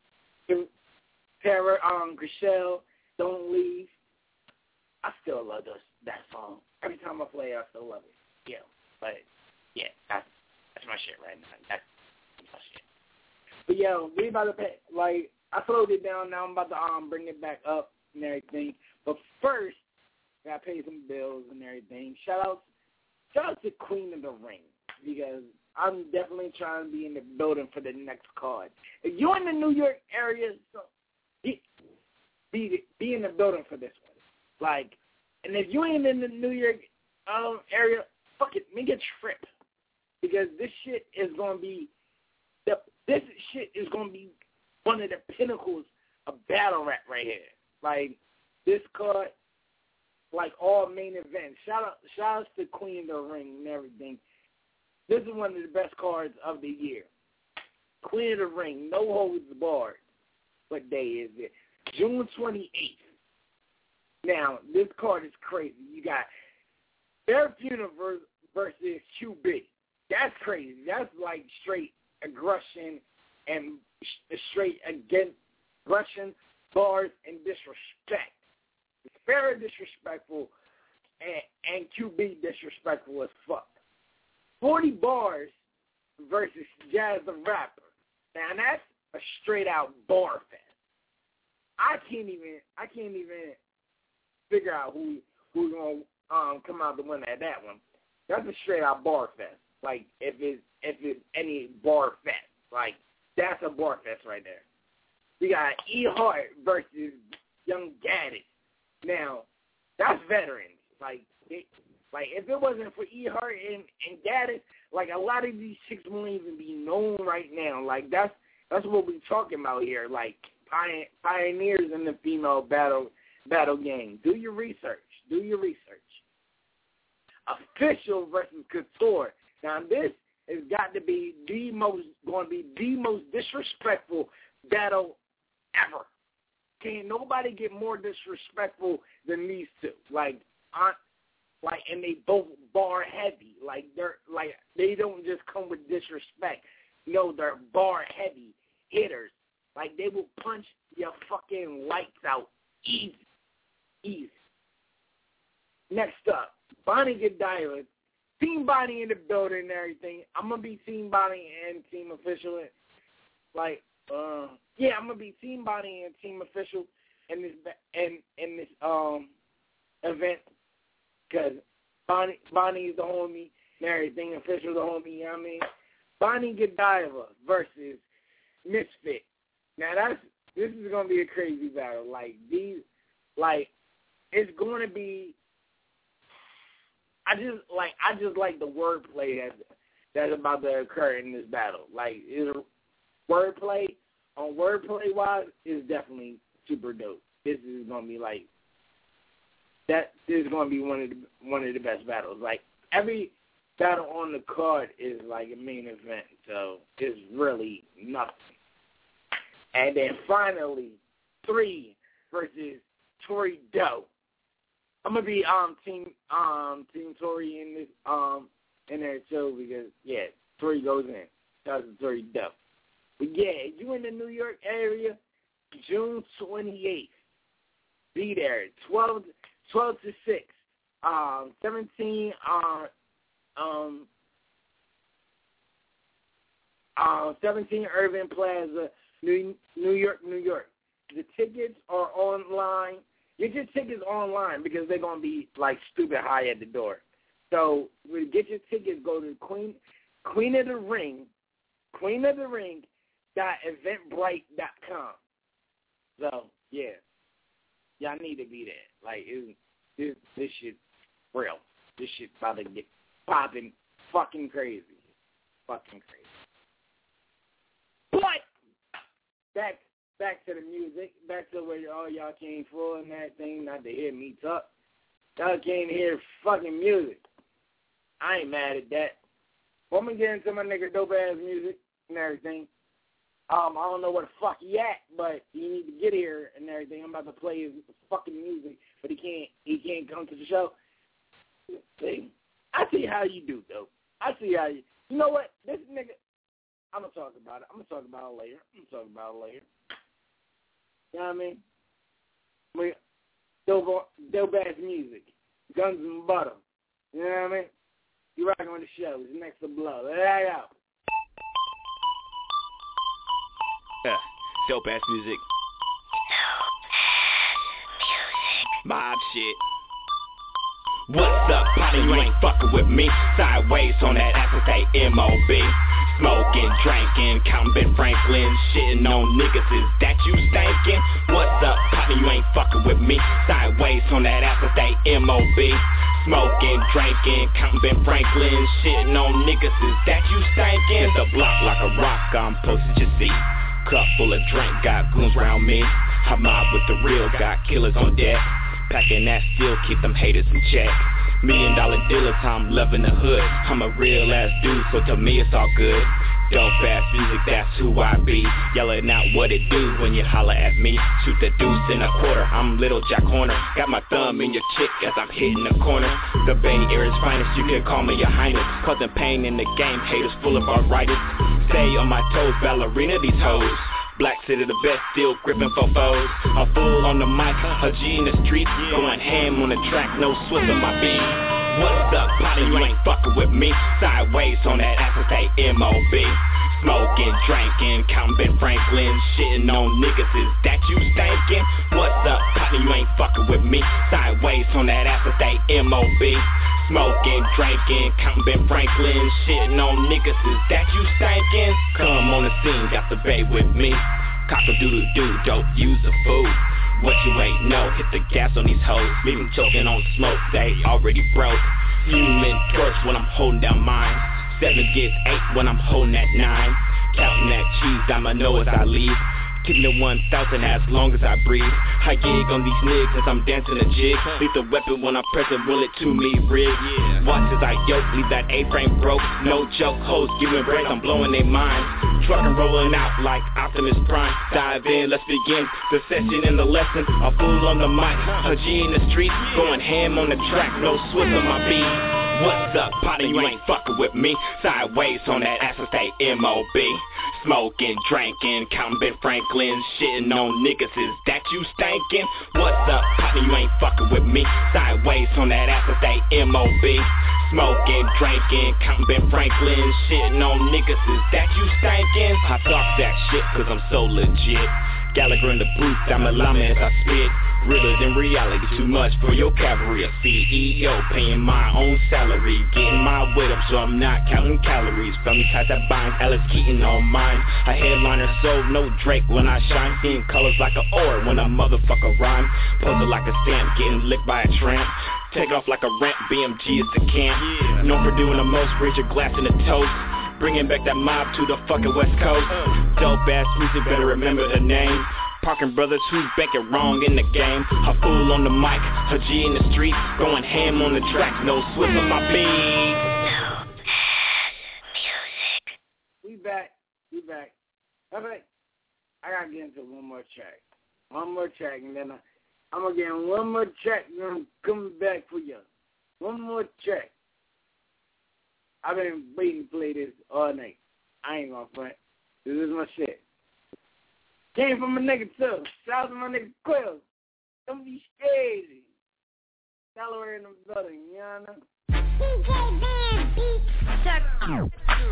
Tara um, Grishel, Don't Leave. I still love those, that song. Every time I play it, I still love it. Yeah, but yeah, that's that's my shit right now. That's my shit. But yo, we about to pay, like I slowed it down. Now I'm about to um bring it back up and everything. But first, I gotta pay some bills and everything. Shout out, shout out to Queen of the Ring, because I'm definitely trying to be in the building for the next card. If you're in the New York area, so be be, be in the building for this one. Like, and if you ain't in the New York um area, fuck it, make a trip, because this shit is gonna be the this shit is gonna be one of the pinnacles of battle rap right here. Like this card. Like all main events. Shout out shout outs to Queen of the Ring and everything. This is one of the best cards of the year. Queen of the Ring, no holds barred. What day is it? June twenty-eighth. Now, this card is crazy. You got Barracuda versus Q B. That's crazy. That's like straight aggression and straight against aggression, bars, and disrespect. It's very disrespectful, and, and Q B disrespectful as fuck. forty bars versus Jazz the Rapper. Now that's a straight out bar fest. I can't even I can't even figure out who who's gonna um come out the winner at that one. That's a straight out bar fest. Like if it's if it's any bar fest, like that's a bar fest right there. We got E Hart versus Young Gaddis. Now, that's veterans. Like, they, Like, if it wasn't for E. Hart and, and Gaddis, like, a lot of these chicks won't even be known right now. Like, that's that's what we're talking about here. Like, pioneers in the female battle battle game. Do your research. Do your research. Official versus Couture. Now, this has got to be the most, going to be the most disrespectful battle ever. Can't nobody get more disrespectful than these two. Like, I, like, and they both bar heavy. Like, they're like they don't just come with disrespect. No, they're bar heavy hitters. Like, they will punch your fucking lights out easy, easy. Next up, Bonnie Godiva. Team Bonnie in the building and everything. I'm gonna be Team Bonnie and Team Official. Like, uh, yeah, I'm gonna be Team Bonnie and Team Official in this in in this um event because Bonnie Bonnie is the homie and everything. Official the homie. You know what I mean? Bonnie Godiva versus Misfit. Now that's this is gonna be a crazy battle. Like these, like it's gonna be. I just like I just like the wordplay that's that's about to occur in this battle. Like, is wordplay on wordplay wise is definitely super dope. This is gonna be like that. This is gonna be one of the one of the best battles. Like every battle on the card is like a main event, so it's really nothing. And then finally, three versus Tori Doe. I'm gonna be um team um team Tori in this um in there too because yeah, Tori goes in. That's Tori Doe. But yeah, you in the New York area, June twenty eighth. Be there. Twelve twelve to six. Um seventeen uh, um uh seventeen Irving Plaza, New New York, New York. The tickets are online. Get your tickets online because they're going to be, like, stupid high at the door. So, to get your tickets, go to Queen Queen of the Ring, Queen of the Ring dot eventbrite dot com. So, yeah. Y'all need to be there. Like, it, this, this shit real. This shit about to get popping fucking crazy. Fucking crazy. But, back Back to the music, back to where all y'all came for and that thing, not to hear me talk. Y'all came to hear fucking music. I ain't mad at that. Well, I'm going to get into my nigga dope-ass music and everything. Um, I don't know where the fuck he at, but he need to get here and everything. I'm about to play his fucking music, but he can't he can't come to the show. See, I see how you do, though. I see how you... You know what? This nigga... I'm going to talk about it. I'm going to talk about it later. I'm going to talk about it later. You know what I mean? We dope, dope ass music, guns and butter. You know what I mean? You rocking with the show. It's next to blow. Let it out. Yeah, dope ass music. Mob shit. What's up, partner? You ain't fucking with me. Sideways on that ass, say M O B. Smoking, drinking, counting Ben Franklin, shitting on niggas, is that you stankin'? What's up, partner, you ain't fucking with me. Sideways on that ass, stay M O B. Smoking, drinking, counting Ben Franklin, shitting on niggas, is that you stankin'? Hit the block like a rock, I'm posted your seat. Cup full of drink, got goons around me. I mob with the real, got killers on deck. Packing that steel, keep them haters in check. Million dollar dealers, I'm loving the hood. I'm a real ass dude, so to me it's all good. Dope ass music, that's who I be. Yelling out what it do when you holler at me. Shoot the deuce in a quarter, I'm Little Jack Horner. Got my thumb in your chick as I'm hitting the corner. The Bay Area's finest, you can call me your highness. Causing pain in the game, haters full of arthritis. Stay on my toes, ballerina these hoes. Black City the best, still gripping for foes. A fool on the mic, a G in the streets. Going ham on the track, no Swiss on my beat. What's up, partner? You ain't fucking with me. Sideways on that ass, say M O B. Smoking, drinking, counting Ben Franklin, shitting on niggas, is that you stankin'? What's up, partner? You ain't fucking with me. Sideways on that ass, say M O B. Smoking, drinking, counting Ben Franklin, shitting on niggas, is that you stankin'? Come on the scene, got the Bay with me. Cock-a-doodle-doo, dope, use a fool. What you ain't know, hit the gas on these hoes. Leave them choking on smoke, they already broke. Human torch when I'm holding down mine. Seven gets eight when I'm holding that nine. Counting that cheese, I'ma know as I leave. Keeping the one thousand as long as I breathe. I gig on these niggas as I'm dancing a jig. Leave the weapon when I press a bullet to me, rig. Watch as I yoke, leave that A-frame broke. No joke, hoes giving breaks, I'm blowing their minds. Truckin' rolling out like Optimus Prime. Dive in, let's begin the session and the lesson. A fool on the mic, a G in the street. Going ham on the track, no Swiss on my beat. What's up, partner, you ain't fucking with me. Sideways on that ass and stay M O B. Smoking, drinking, counting Ben Franklin. Shitting on niggas, is that you stankin'? What's up, partner, you ain't fucking with me. Sideways on that ass and stay M O B. Smoking, drinking, counting Ben Franklin. Shitting on niggas, is that you stankin'? I talk that shit cause I'm so legit. Gallagher in the booth, I'm a llama as I spit. Realer than reality, too much for your cavalry. A C E O paying my own salary. Getting my weight up so I'm not counting calories. Family ties that bind, Alex Keaton on mine. A headliner so no Drake when I shine. Seeing colors like an orb when a motherfucker rhyme. Puzzle like a stamp, getting licked by a tramp. Take off like a ramp, B M G is the camp. Yeah. Known for doing the most, raise your glass in the toast. Bringing back that mob to the fucking West Coast. Dope ass music, better remember the name. Parkin' Brothers, who's banking wrong in the game. A fool on the mic, a G in the street. Going ham on the track, no Swiss on my beat. We back, we back. Alright, I gotta get into one more track. One more track, and then I, I'm gonna get in one more track, and I'm coming back for you. One more track. I've been waiting to play this all night. I ain't gonna front. This is my shit. Came from a nigga too. Shout out to my nigga Quill. Don't be crazy. Delaware in the building, you know? D J Dan Beats. Check out.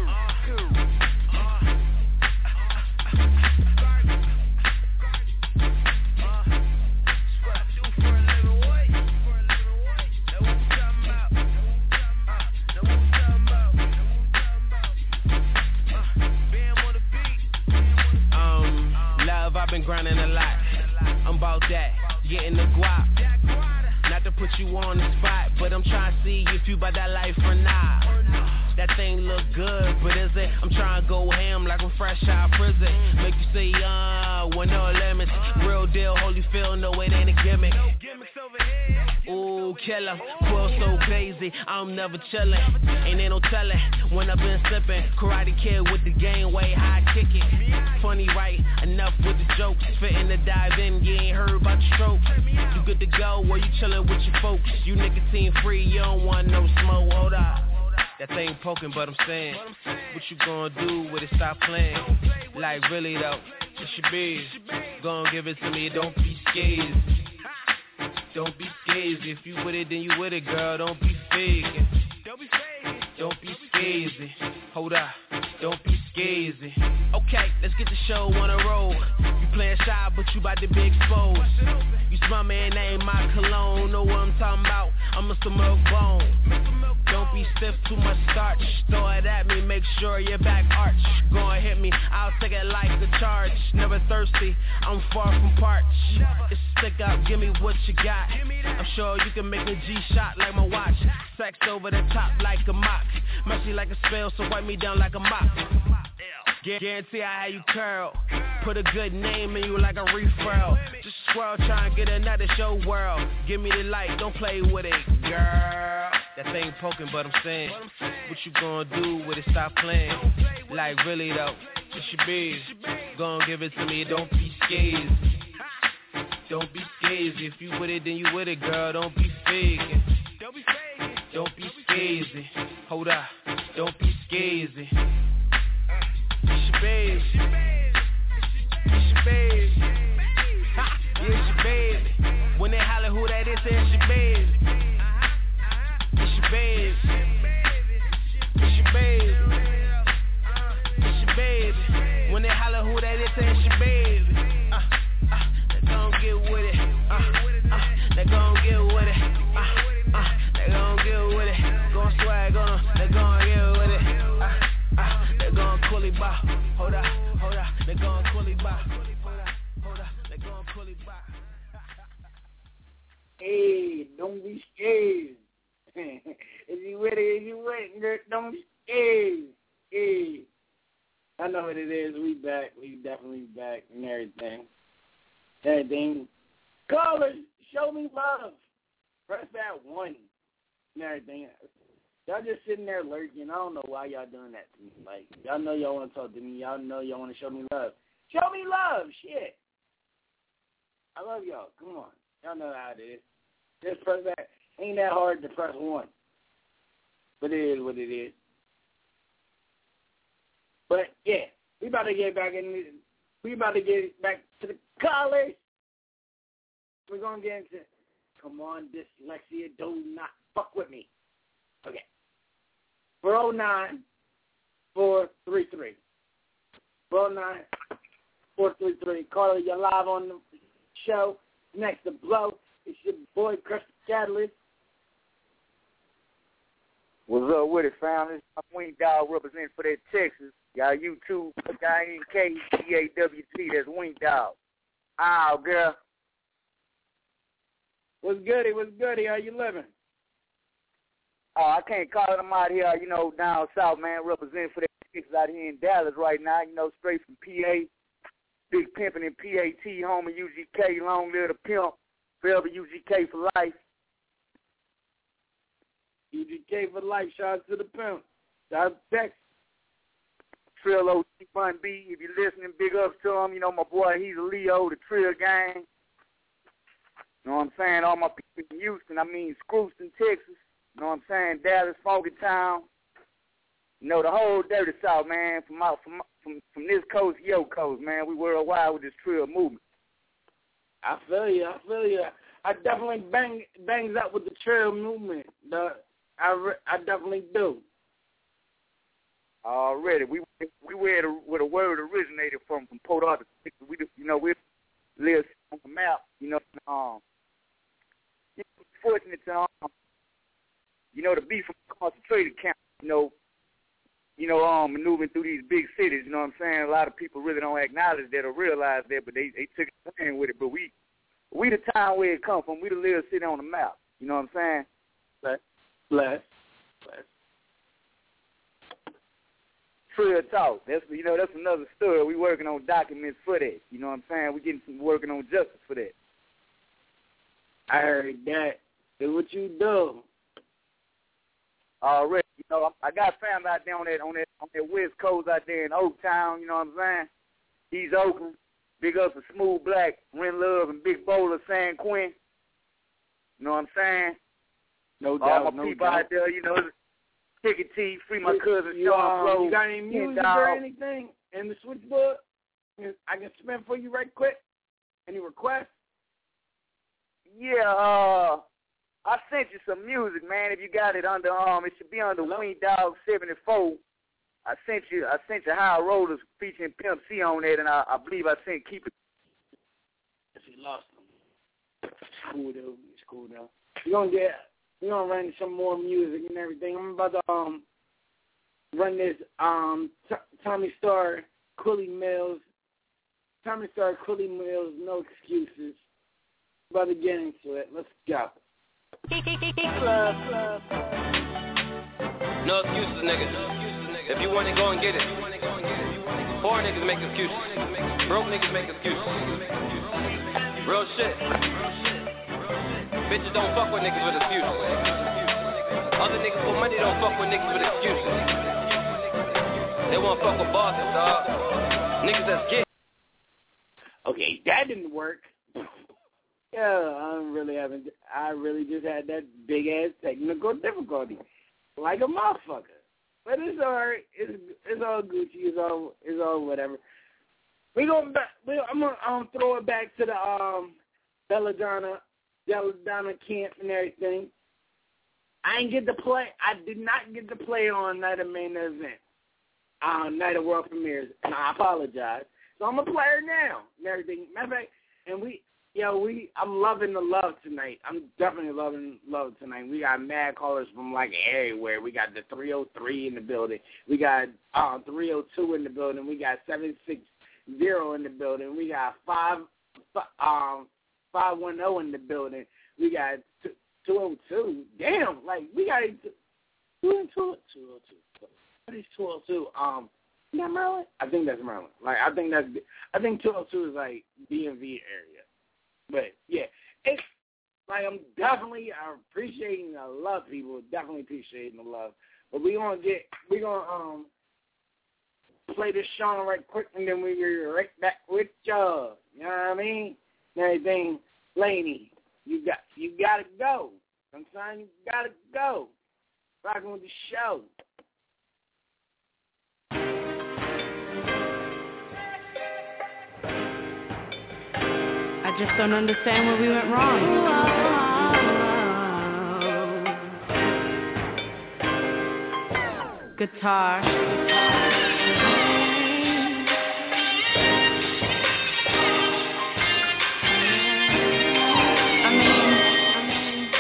I've been grinding a lot. I'm about that, getting the guap. Not to put you on the spot, but I'm trying to see if you about that life or not. That thing look good, but is it? I'm trying to go ham like I'm fresh out of prison. Make you say, uh, with no limits. Real deal, Holyfield, no, it ain't a gimmick. Ooh, killer, Quill so crazy, I'm never chillin'. Ain't ain't no tellin' when I've been slippin'. Karate Kid with the game way high kickin'. Funny, right? Enough with the jokes. Fittin' to dive in, you ain't heard about the strokes. You good to go, or you chillin' with your folks? You nicotine free, you don't want no smoke. Hold up. That thing poking, but I'm saying, what you gonna do with it? Stop playing. Like really though, it's your biz. Gonna give it to me, don't be scared. Don't be scared. If you with it, then you with it, girl. Don't be fake. Don't be fake. Don't be scared. Hold up. Don't be scared. Okay, let's get the show on the road. You playing shy, but you about to be exposed. You smell me and that ain't my cologne. Know what I'm talking about? I'm Mister Milk Bone. Don't be stiff, too much starch. Throw it at me, make sure your back arch. Go and hit me, I'll take it like a charge. Never thirsty, I'm far from parched. It's stick up, give me what you got. I'm sure you can make a G-shot like my watch. Sex over the top like a mop. Messy like a spell, so wipe me down like a mop. Guarantee I had you curl. Put a good name in you like a referral. Just swirl, try and get another show world. Give me the light, don't play with it, girl. That thing poking, but I'm saying, what you gonna do with it? Stop playing. Like really though, it's your biz. Gonna give it to me, don't be scared. Don't be scared. If you with it, then you with it, girl. Don't be fake. Don't be fake. Don't be scared. Hold up. Don't be scared. It's your babe. It's your babe. Ha! Yeah, it's your babe. When they holler who that is, say it's your babe. It's your babe. It's your babe. It's your babe. When they holler who that is, say it's your babe. Uh, uh, they gon' get with it. Uh, uh, they gon' get with it. Uh, uh, they gon' get with it. Gon' swag on them. They gon' get with it. Uh, uh, they gon' coolie bop. Hold up, hold up. They gon' coolie bop. Hold up, hold up. They gon' coolie bop. Hey, don't be scared. If with it? You waiting? Don't hey, hey. I know what it is. We back. We definitely back and everything. Everything. Callers, show me love. Press that one and everything. Y'all just sitting there lurking. I don't know why y'all doing that to me. Like, y'all know y'all want to talk to me. Y'all know y'all want to show me love. Show me love. Shit. I love y'all. Come on. Y'all know how it is. Just press that. Ain't that hard to press one. But it is what it is. But, yeah, we about to get back in. We about to get back to the callers. We're going to get into, come on, dyslexia, do not fuck with me. Okay. four oh nine, four three three. four oh nine, four three three. Caller, you're live on the show. Next to Blow, it's your boy, Chris Catalyst. What's up with it, fam? It's my Wing Dog representing for that Texas. Y'all YouTube, I N K D A W T, that's Wing Dog. Ow, girl. What's goody? What's goody? How you living? Oh, I can't call them out here, you know, down south, man, representing for that Texas out here in Dallas right now, you know, straight from P A. Big pimping in P A T, home of U G K, long live the pimp, forever U G K for life. U G K for life, shout out to the pimp. Shout out to Texas. Trill O G Bun B, if you're listening, big ups to him. You know, my boy, he's a Leo, the Trill gang. You know what I'm saying? All my people in Houston, I mean, Scrooston, Texas. You know what I'm saying? Dallas, Funky Town. You know, the whole dirty South, man, from out, from from from this coast, yo coast, man. We worldwide with this Trill movement. I feel you. I feel you. I definitely bang bangs up with the Trill movement. The, I, re, I definitely do. Already, we we where the, where the word originated from, from Port Arthur. We you know we live on the map. You know, um, fortunate to um, you know to be from a concentrated camp. You know, you know, um, maneuvering through these big cities. You know what I'm saying? A lot of people really don't acknowledge that or realize that, but they they took a stand with it. But we we the town where it come from. We the little city on the map. You know what I'm saying? Bless, bless, bless. Trill talk. That's you know that's another story. We working on documents for that. You know what I'm saying? We getting some working on justice for that. I heard that. Do what you do. Already, you know, I got family out there on that on that on that West Coast out there in Oaktown. You know what I'm saying? He's Oakland. Big up for Smooth Black, Ren Love, and Big Bowler, San Quinn. You know what I'm saying? No doubt. All my no people doubt. out there, you know. Ticket T, free my cousin you, Sean um, Flo. You got any music or anything in the switchboard? I can spin for you right quick. Any requests? Yeah, uh, I sent you some music, man. If you got it under um, it should be under Wing Dog seventy-four. I sent you, I sent you High Rollers featuring Pimp C on it, and I, I believe I sent Keep It. If he lost them, it's cool though. It's cool though. You gonna get. We're going to run some more music and everything. I'm about to um, run this um, T- Tommy Star, Quilly Mills. Tommy Star, Quilly Mills, No Excuses. About to get into it. Let's go. Club, club. No excuses, nigga. If you want it, go and get it. Poor niggas make excuses. Broke niggas make excuses. Real shit. Bitches don't fuck with niggas with excuses. Other niggas for money don't fuck with niggas with excuses. They won't fuck with bosses, dog. Niggas that's get. Okay, that didn't work. Yeah, I'm really having. I really just had that big ass technical difficulty, like a motherfucker. But it's alright. It's it's all Gucci. It's all it's all whatever. We going back. We, I'm gonna um, throw it back to the um Belladonna, Belladonna camp and everything. I ain't get to play. I did not get to play on Night of Main Event, um, Night of World Premieres, and I apologize. So I'm gonna play her now and everything. Matter of fact, and we. Yo, we, I'm loving the love tonight. I'm definitely loving love tonight. We got mad callers from, like, everywhere. We got the three oh three in the building. We got uh, three oh two in the building. We got seven six zero in the building. We got five, um, five one zero in the building. We got two oh two. Damn, like, we got Two and two, two oh two. What is two oh two? Um, is that Maryland? I think that's Maryland. Like, I think that's, I think two oh two is like D M V area. But yeah, it's like I'm definitely I'm appreciating the love, people. Definitely appreciating the love. But we gonna get, we gonna um play this song right quick, and then we be right back with y'all. You know what I mean? And everything, Laney, you got, you gotta go. I'm saying you gotta go. Rocking with the show. I just don't understand where we went wrong. Guitar. I mean,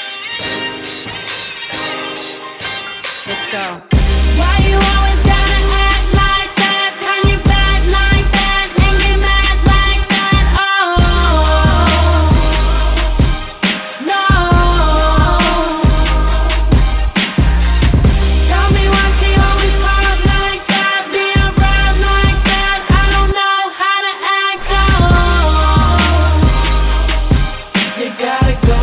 let's go. Why you always gotta act like that? Turn your back like that and get mad like that? Oh, no. Tell me why she always talk like that, be around like that. I don't know how to act. Oh, you gotta go.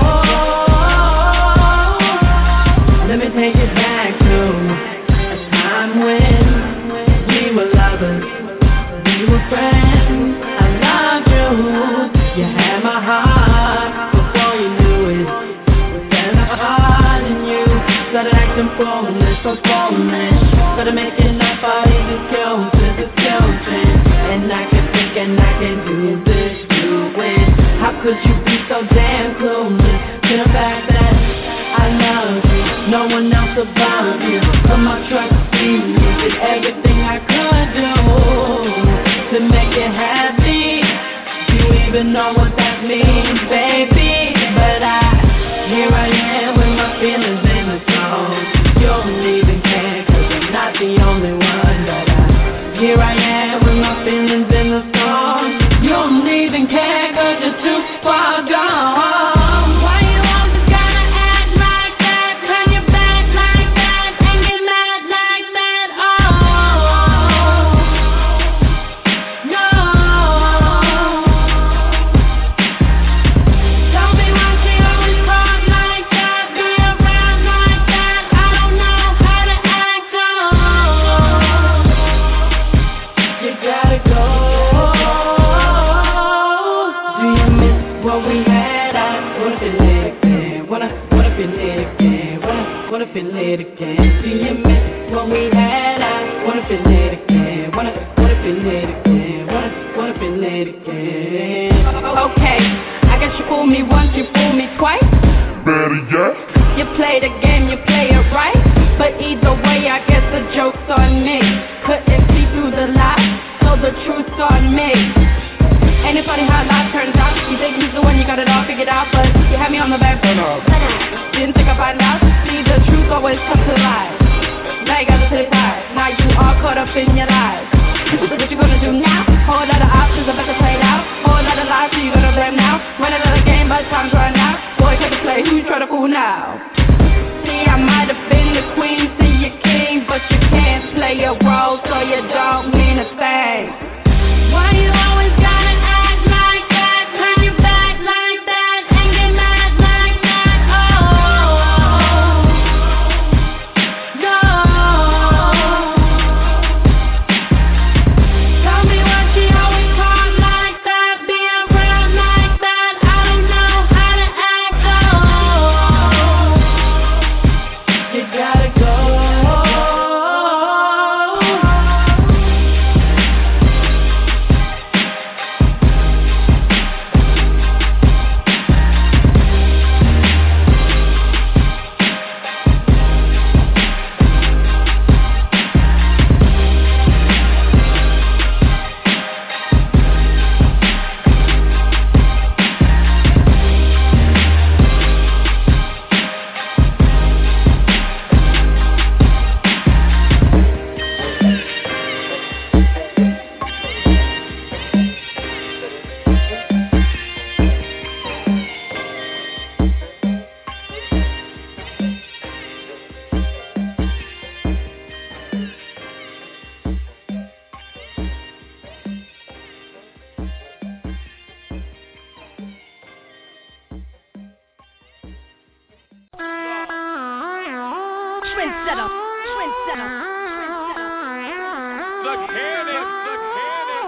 Let me take it back to a time when we were lovers, we were friends. I loved you, you had my heart before you knew it. Then I heart in you, started acting foolish, so foolish. Started making up all these excuses, excuses. And I kept thinking I can do this, do it. How could you be so damn clueless? Till back then I loved you, no one else above you. Put my trust in you, did everything I could do to make you happy. Do you even know what that means, baby? But I, here I am with my feelings in the song. You don't even care, cause I'm not the only one. But I, here I am with my feelings in the song. You don't even care, cause you're too far gone. What if it lit again? Do you miss what we had? I what if it lit again? What if, what if it lit again? What if, what if it lit again? Okay, I guess you fooled me once, you fooled me twice. Better yet, you play the game, you play it right. But either way, I guess the joke's on me. Couldn't see through the lie, so the truth's on me. Ain't it funny how life turns out? You think he's the one, you got it all figured out, but you had me on the back burner. Didn't think I'd find out. See, the truth always comes to light. Now you gotta take time. Trendsetter, trendsetter, trendsetter. The cannon, the cannon.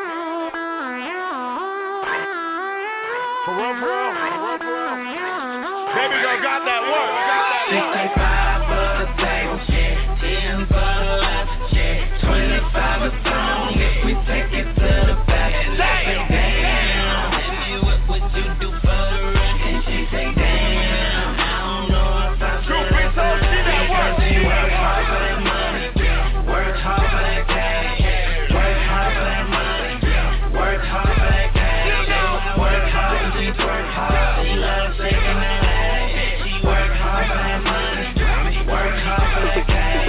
For real, for real, for real, for real. Baby girl got that work, got that work. sixty-five for the table, shit. ten for the left, shit. twenty-five a song if we take it to the back. And I say, damn. Tell me what would you do for the rent? And she say, damn. I don't know if I should. Because she work hard for that money. Work hard for that cash. Work hard for that money. Work hard for that cash. Work hard and she work hard. She loves shaking that ass. She work hard for that money. Work hard for that cash.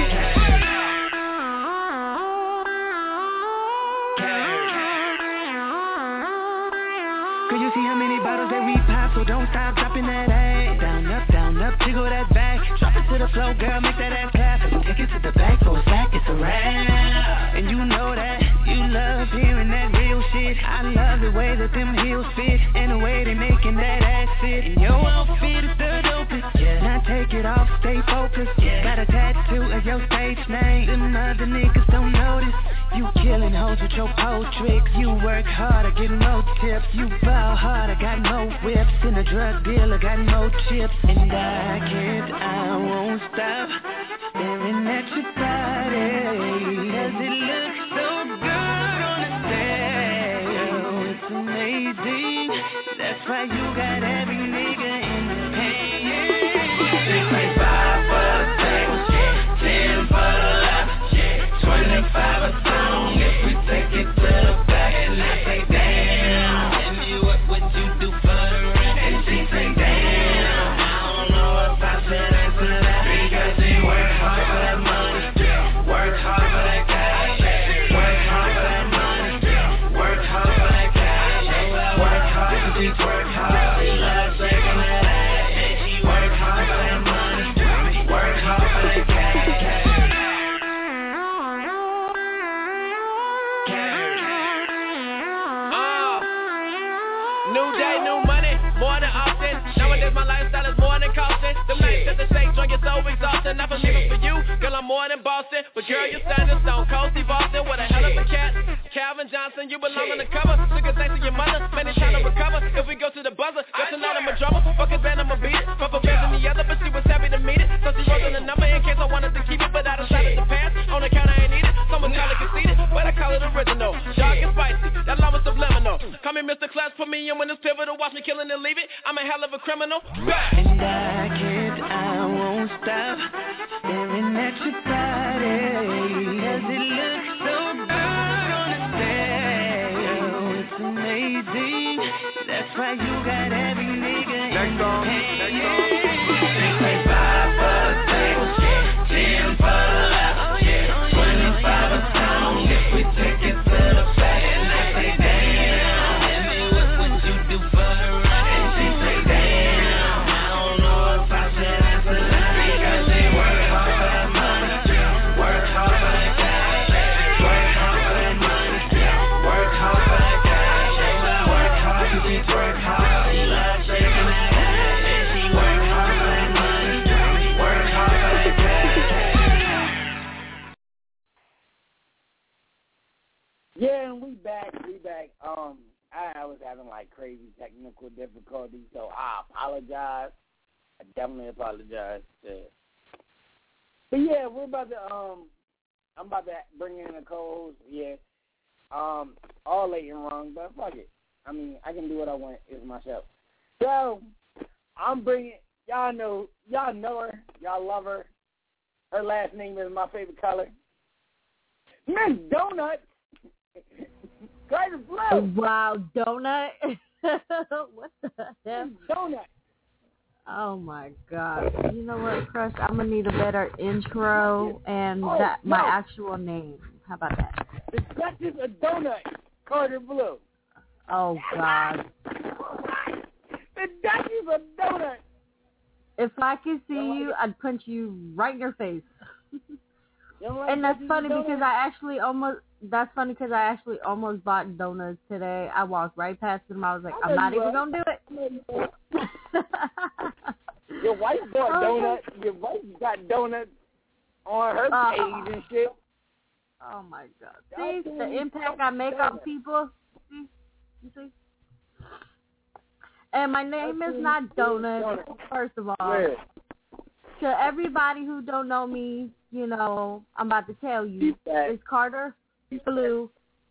Could you see how many bottles that we pop? So don't stop dropping that ass. Down, up, down, up, jiggle that back. Drop it to the floor, girl, make that ass clap. Take it to the back for a sack, it's a wrap. And you know that you love hearing that real shit. I love the way that them heels fit and the way they making that ass fit. And your outfit is the dopest. Yeah. Now take it off, stay focused. Yeah. Got a tattoo of your stage name. Them other niggas don't notice. You killing hoes with your pole tricks. You work hard, I get no tips. You ball hard, I got no whips. And a drug dealer got no chips. And I can't, I won't stop staring at your body. Cause it looks so good on the scale. It's amazing. That's why you got every nigga in the pain. sixty-five for the table, shit. ten for the left, shit. twenty-five a song if we take it to the back. And I say, damn. Tell me what would you do for the rent? And she say, damn. I don't know if I should answer that. Because she work hard for that money. Work hard for that cash. Work hard for that money. Work hard for that cash. Work hard and she work hard. She loves shaking that ass. She work hard for that money. Work hard for that cash. New day, new money, more than often. Nowadays my lifestyle is more than costing. The nights at the shake joint get so exhausting. Not for me, but for you, girl, I'm more than Boston. But girl, you're standing stone cold, Steve Austin. What a hell of a cat. Calvin Johnson, you belong on the cover. Look at thanks to your mother, man, it's time to recover. If we go to the buzzer, girl, tonight I'm a drummer. Fuck his band, I'ma beat it. Papa bands in the other, but she was happy to meet it. So she wrote in the number in case I wanted to keep it. But I decided to pass, on account I ain't need it. Someone call it conceited, but I call it original. Dark and spicy, that line was subliminal. Call me Mister Clutch, put me in when it's pivotal. Watch me killing and leave it, I'm a hell of a criminal. Back. And I can't, I won't stop staring at your body. Cause it looks so good on the scale. It's amazing. That's why you got every nigga in the pain. sixty-five for the table, shit. ten for the left, shit. twenty-five a song if we take it to the back. And I say, damn. Tell me what would you do for the rent? And she say, damn. I don't know if I should answer that. Because she work hard for that money. Work hard for that cash. Work hard for that money. Work hard for that cash. Work hard and she work hard. She loves shaking that ass. And she work hard for that money. Work hard for that cash. Yeah, and we back, we back. Um, I, I was having like crazy technical difficulties, so I apologize. I definitely apologize. To, but yeah, we're about to um, I'm about to bring in a co-host. Yeah, um, all late and wrong, but fuck it. I mean, I can do what I want. It's my show. So I'm bringing y'all know y'all know her, y'all love her. Her last name is my favorite color, Miss Donut. Carter Blue. Wow, Donut. What the hell? Donut. Oh my God. You know what, Crush? I'm gonna need a better intro and Oh, that my no. actual name. How about that? The Dutch is a donut. Carter Blue. Oh God. The Dutch is a donut. If I could see you, I'd punch you right in your face. You don't like And that's Dutch is a funny donut? because I actually almost. That's funny because I actually almost bought donuts today. I walked right past them. I was like, I I'm know not you even are. gonna do it. Your wife bought Oh, donuts. Your wife got donuts on her Uh, page and shit. Oh my God! See the impact I make on people. See, you see. And my name is not Donut. First of all, Where? to everybody who don't know me, you know, I'm about to tell you, it's Carter Blue.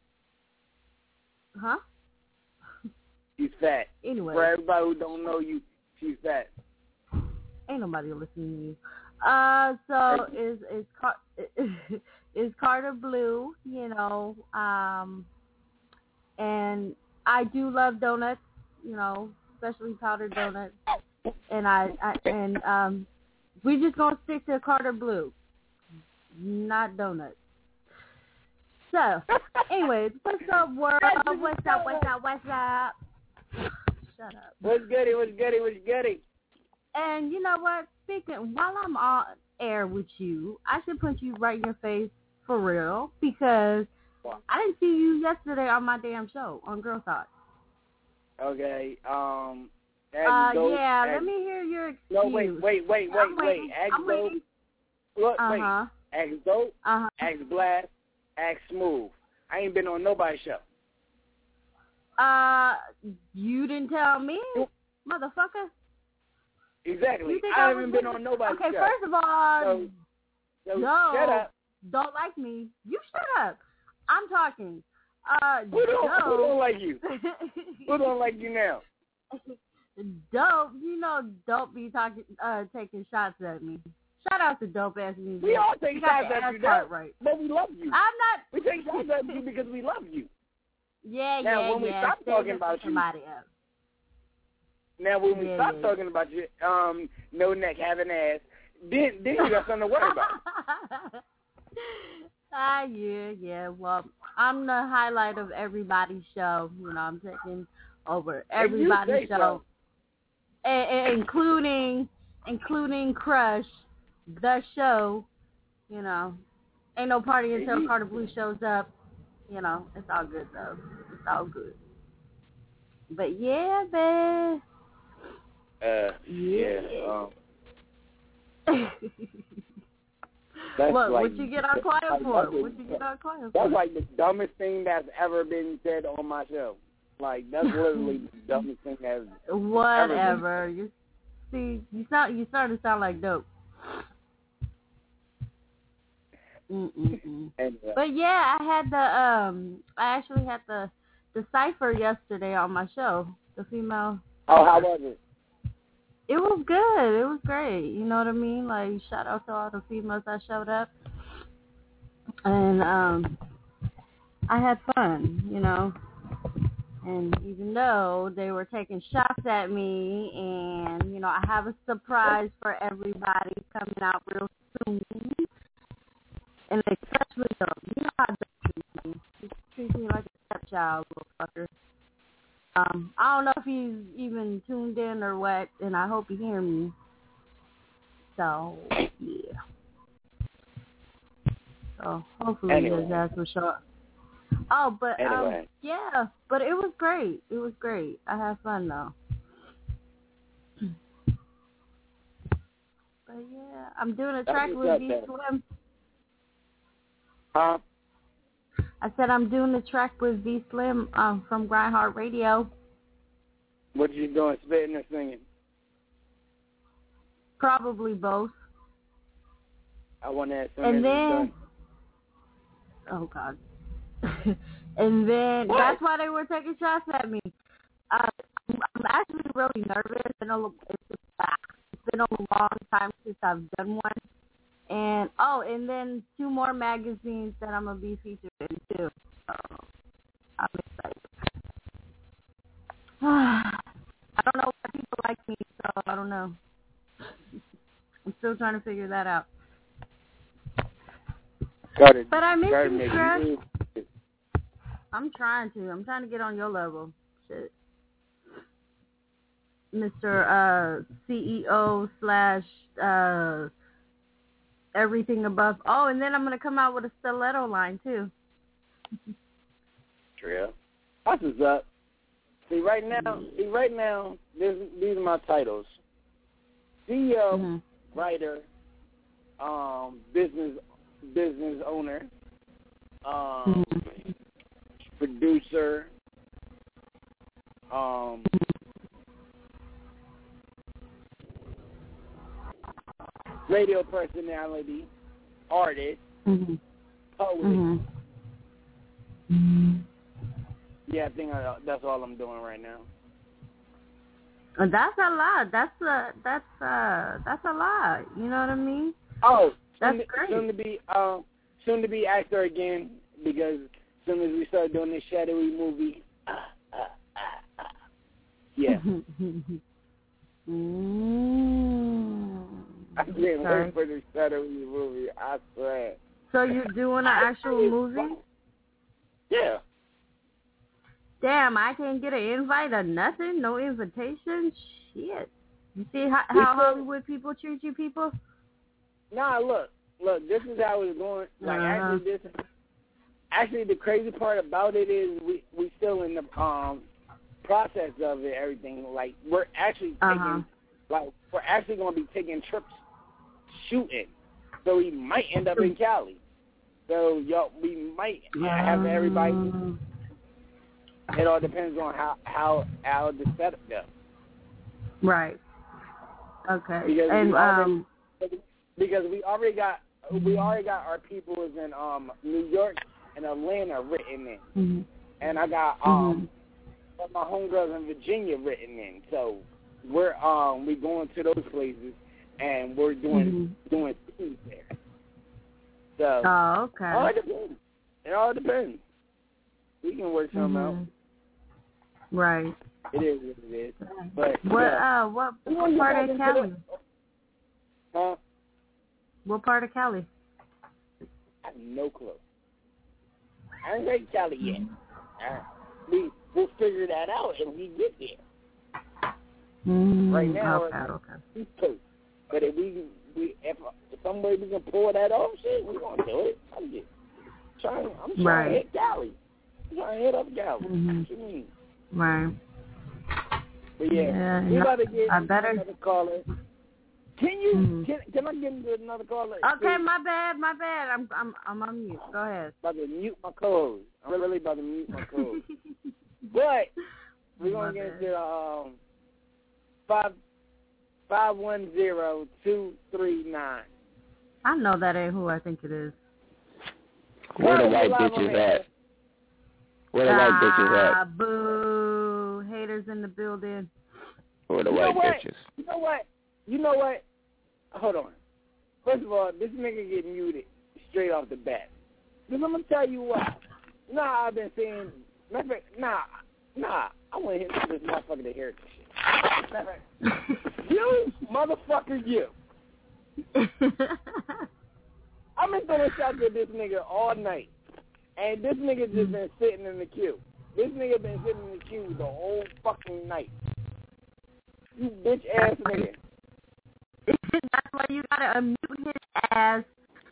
Huh? She's fat. Anyway. For everybody who don't know you, she's fat. Ain't nobody listening to you. Uh, so is is Car- is Carter Blue, you know, um, and I do love donuts, you know, especially powdered donuts, and I, I and um, we just gonna stick to Carter Blue, not donuts. So, anyways, what's up, world? What's up? What's up? What's up? Shut up. What's goody? What's goody? What's goody? And you know what? Speaking, while I'm on air with you, I should punch you right in your face for real because I didn't see you yesterday on my damn show on Girl Thought. Okay. Um. Uh, dope, yeah. ask, let me hear your excuse. No, wait, wait, wait, wait, I'm wait. waiting. Ask I'm dope. waiting. Look, uh-huh. wait. Ask dope. Uh-huh. Ask blast. Ask smooth. I ain't been on nobody's show. Uh, you didn't tell me, motherfucker. Exactly. You think I, I haven't was been on nobody's okay, show. Okay, first of all, so, so no, shut up. Don't like me. You shut up. I'm talking. Uh, who don't, Dope. who don't like you? Who don't like you now? Dope, you know, Dope be talking, uh, taking shots at me. Shout out to Dope ass music. We all take you shots got at you, part now, right. but we love you. I'm not. We take shots at you because we love you. Yeah, now, yeah, when we yeah. stop Stay talking about you, else. now when we yeah, stop yeah. talking about you, um, no neck, having ass, then then you got something to worry about. Ah, yeah, yeah. Well, I'm the highlight of everybody's show. You know, I'm taking over everybody's show, so. a- a- including including Crush, the show. You know, ain't no party until hey, Carter Blue shows up. You know, it's all good though. It's all good. But yeah, man. Uh, yeah. yeah um. That's what? like, What you get on quiet like, for? Is, What you get on quiet for? That's like the dumbest thing that's ever been said on my show. Like that's literally the dumbest thing that's whatever. Ever been. You see, you sound you starting to sound like Dope. Mm-mm-mm. Anyway. But yeah, I had the um, I actually had the the cipher yesterday on my show. The female. Oh, how was it? It was good. It was great. You know what I mean? Like, shout out to all the females that showed up. And um, I had fun, you know. And even though they were taking shots at me, and, you know, I have a surprise for everybody coming out real soon. And especially, you know how they treat me. He treats me like a stepchild, little fucker. Um, I don't know if he's even tuned in or what, and I hope he hear me. So, yeah. So, hopefully anyway. his ass will show up. Oh, but, anyway. um, yeah, but it was great. It was great. I had fun, though. But, yeah, I'm doing a track with V Slim. Huh? I said I'm doing the track with V Slim um, from Grindheart Radio. What you doing, spitting or singing? Probably both. I want that. And then, oh God. and then what? That's why they were taking shots at me. Uh, I'm actually really nervous. It's been a, it's been a long time since I've done one. And, oh, and then two more magazines that I'm going to be featured in, too. So, I'm excited. I don't know why people like me, so I don't know. I'm still trying to figure that out. Got it. But I miss Got you, it, Crush. I'm trying to. I'm trying to get on your level. Shit. Mister Uh, C E O slash... Uh, everything above. Oh, and then I'm going to come out with a stiletto line, too. True. That's what's up. See, right now, see, right now, this, these are my titles. C E O, mm-hmm. writer, um, business business owner, um, mm-hmm. producer, um, radio personality, artist, mm-hmm. poet. Mm-hmm. Mm-hmm. Yeah, I think I, that's all I'm doing right now. That's a lot. That's a that's uh that's a lot. You know what I mean? Oh, that's soon, great. Soon to be um soon to be actor again, because as soon as we start doing this shadowy movie, uh, uh, uh, uh, yeah. mm. I can't wait for the shadowy movie. I swear. So you're doing an actual movie? Yeah. Damn, I can't get an invite or nothing? No invitation? Shit. You see how, how Hollywood people treat you people? Nah, look. Look, this is how it's going. Like, uh-huh. actually, this, actually, the crazy part about it is we, we still in the um process of it, everything. Like, we're actually taking, uh-huh. like, we're actually going to be taking trips shooting. So we might end up in Cali. So, yo, we might have everybody... It all depends on how how how the setup goes. Right. Okay. Because and we already, um, because we already got we already got our peoples in um New York and Atlanta written in, mm-hmm. and I got um mm-hmm. my homegirls in Virginia written in. So we're um we going to those places and we're doing mm-hmm. doing things there. So oh okay. All it depends. It all depends. We can work something mm-hmm. out. Right. It is what it is. But what yeah. uh what, what part of Cali? Huh? What part of Cali? I have no clue. I ain't ready Cali yet. Uh, we we'll figure that out if we get there. Mm, right now, okay, okay. East Coast. But if we we if, if some way we can pull that off, shit, we gonna do it. I'm just trying. I'm trying right. to hit Cali. I'm trying to hit up Cali. Mm-hmm. What you mean? Right. But yeah, yeah we gotta get I better... another caller. Can you mm-hmm. can can I get into another caller? Okay, my bad, my bad. I'm I'm I'm on mute. Go ahead. About to mute my co-host. I'm really about to mute my co-host. But we're gonna my get bad. into um five five one zero two three nine. I know that ain't who I think it is. Where the white bitches at? Where the ah, white bitches at? Boo! Haters in the building. Where the you white bitches? You know what? You know what? Hold on. First of all, this nigga get muted straight off the bat. Because I'm gonna tell you why. Nah, I've been saying. Matter of fact, nah, nah. I want to hit this motherfucker to hear this shit. Matter of fact, you motherfucker, you. I've been throwing shots at this nigga all night. And this nigga just been sitting in the queue. This nigga been sitting in the queue the whole fucking night. You bitch ass nigga. That's why you gotta unmute his ass.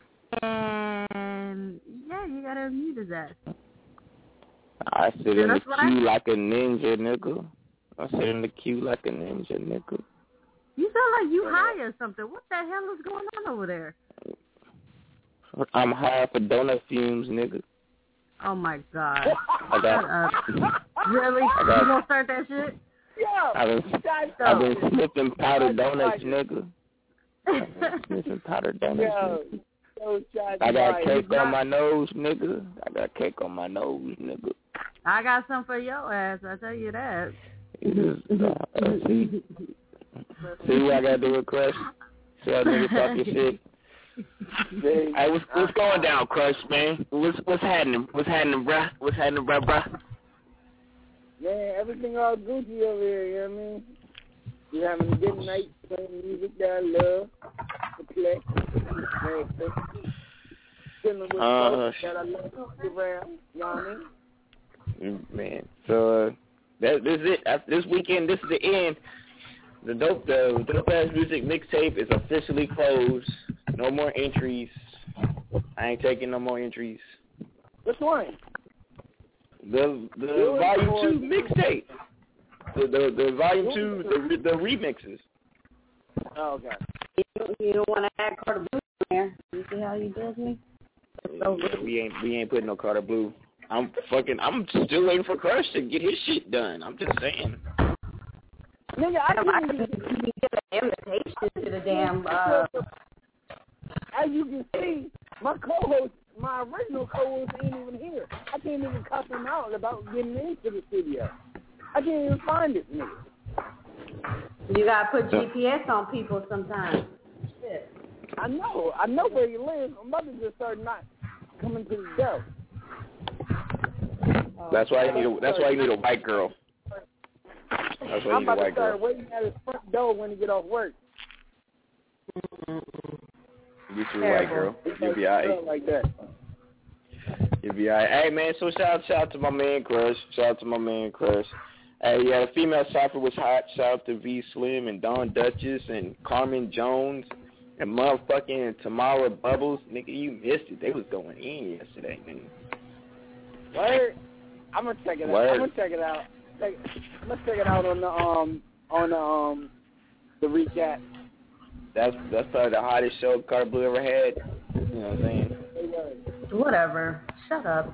And yeah, you gotta unmute his ass. I sit in the queue like a ninja, nigga. I sit in the queue like a ninja, nigga. You sound like you high or something. What the hell is going on over there? I'm high for donut fumes, nigga. Oh my god. I got, Shut up. Really? I got, you gonna start that shit? Yeah. I've been, I've been sniffing powdered donuts, nigga. I've been sniffing powdered donuts, Yo, nigga. I got cake on my nose, nigga. I got cake on my nose, nigga. I got some for your ass, I tell you that. Just, uh, see, see what I gotta do with Crush? See how nigga talking shit? Hey, what's, what's going down, Crush, man? What's what's happening? What's happening, bruh? What's happening, bruh, bruh? Man, everything all Gucci over here, you know what I mean? You having a good night playing music that I love to play. Man, chilling with uh, folks that I love around, you know what I mean? Man, so uh, that this is it. After this weekend, this is the end. The dope, the dope ass music mixtape is officially closed. No more entries. I ain't taking no more entries. Which one? The the volume two mixtape. The the the volume two the the remixes. Oh, okay. You don't, you don't want to add Carter Blue there. You see how you did me? So we ain't we ain't putting no Carter Blue. I'm fucking. I'm still waiting for Crush to get his shit done. I'm just saying. Nigga, I can't even get an invitation to the damn. Uh, As you can see, my co-host, my original co-host, ain't even here. I can't even cuss him out about getting into the studio. I can't even find this nigga. You gotta put G P S on people sometimes. Shit. I know. I know where you live. My mother just started not coming to the door. That's why you need a. That's why you need a white girl. That's why you I'm need a about to white start girl. waiting at his front door when he get off work. Get you a white girl. You'll be alright. Like that. You'll be alright. Hey man, so shout shout out to my man Crush. Shout out to my man Crush. Hey, yeah, the female cipher was hot. Shout out to V Slim and Dawn Duchess and Carmen Jones and motherfucking Tamara Bubbles. Nigga, you missed it. They was going in yesterday, man. Word. I'm gonna check it out. Word. I'm gonna check it out. Check, I'm gonna check it out on the um on the um the recap. That's that's probably the hottest show Carter Blue ever had. You know what I'm saying? Whatever. Shut up.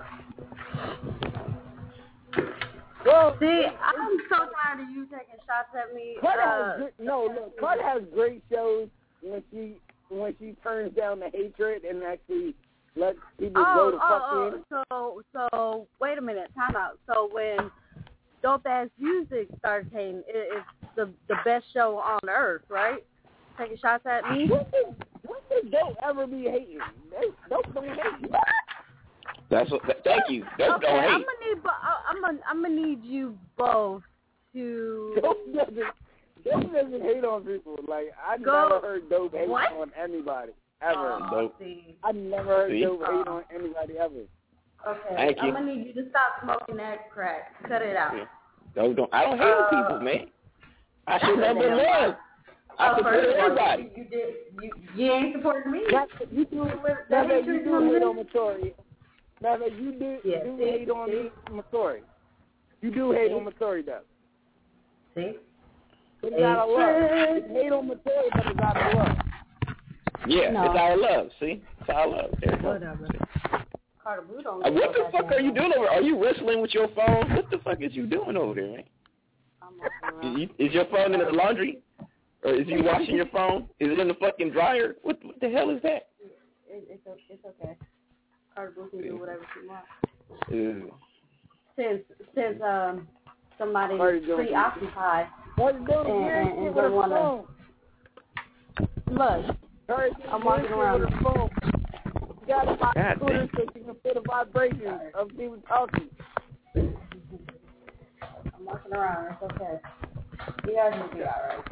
Well, see, I'm so tired of you taking shots at me. Carter Uh, has good, no, look, Carter has great shows when she when she turns down the hatred and actually lets people oh, go to fuck oh, in. oh, so so wait a minute, time out. So when Dope Ass Music started saying it, it's the the best show on earth, right? Taking shots at me. When did, when did Dope ever be hating? They, Dope don't hate. That's what. Thank you. Dope Okay, don't hate. I'm gonna need, bo- I'm gonna, I'm gonna need you both to. Dope doesn't, Dope doesn't hate on people. Like I Go. never heard Dope hate What? on anybody ever. Oh, Dope. see. I never heard See? Dope hate on anybody ever. Okay, Thank you. I'm gonna need you to stop smoking that crack. Cut it out. Yeah. Dope don't. I don't hate on Uh, people, man. I should never love. I Oh, support first of all, everybody. You, you did. You, you ain't supporting me. That, you do, That that, ain't you true, do hate man. on Matori. Now that you do, Yeah, do see, hate on see. Matori. You do hate See? on Matori, though. See? But it's out of love. It's hate on Matori, but it's out of love. Yeah, No. it's our love. See, it's our love. There you go. Whatever. Carter Blue don't. Uh, what know the that fuck are you damn doing over? Are you wrestling with your phone? What the fuck is you doing over there, man? I'm walking around. Is, you, is your phone in the laundry? Or is you washing your phone? Is it in the fucking dryer? What, what the hell is that? It, it's, o- it's okay. Carter Blue can do whatever she wants. Ew. Since since um somebody's What are you doing? preoccupied What are you doing? and, Here, and, shit and with don't her want phone. to look. Hurry, I'm do walking shit around. with her phone. You gotta buy God a scooter damn. so you can feel the vibrations of people talking. I'm walking around. It's okay. You guys will be all right.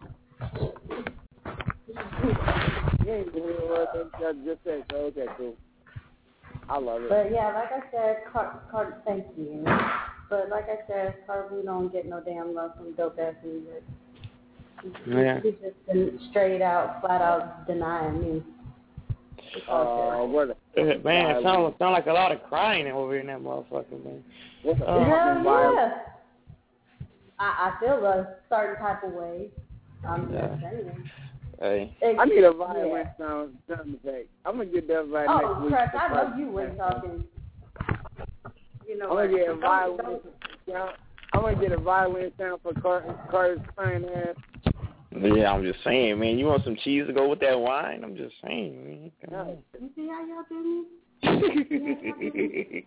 You ain't doing what I just said, so okay, cool. I love it. But yeah, like I said, Car- Carter, thank you. But like I said, Carter Blue don't get no damn love from Dope Ass Music. He's, Yeah. he's just been straight out, flat out denying me. It's all Uh, what a, Uh, Man, it sound, sound like a lot of crying over in that motherfucker, man. what a Oh. good. Hell fucking vibe. yeah. I, I feel a certain type of way. I'm Yeah. just saying. Hey. I need a violin Yeah. sound sound effect. I'm gonna get that right Oh, next week. crap, I know you weren't talking. You know I'm gonna what? get a Don't- violin don't- sound. I'm gonna get a violin sound for Carter, Carter's fine ass. Yeah, I'm just saying, man. You want some cheese to go with that wine? I'm just saying, man. Come on. You see how y'all do me?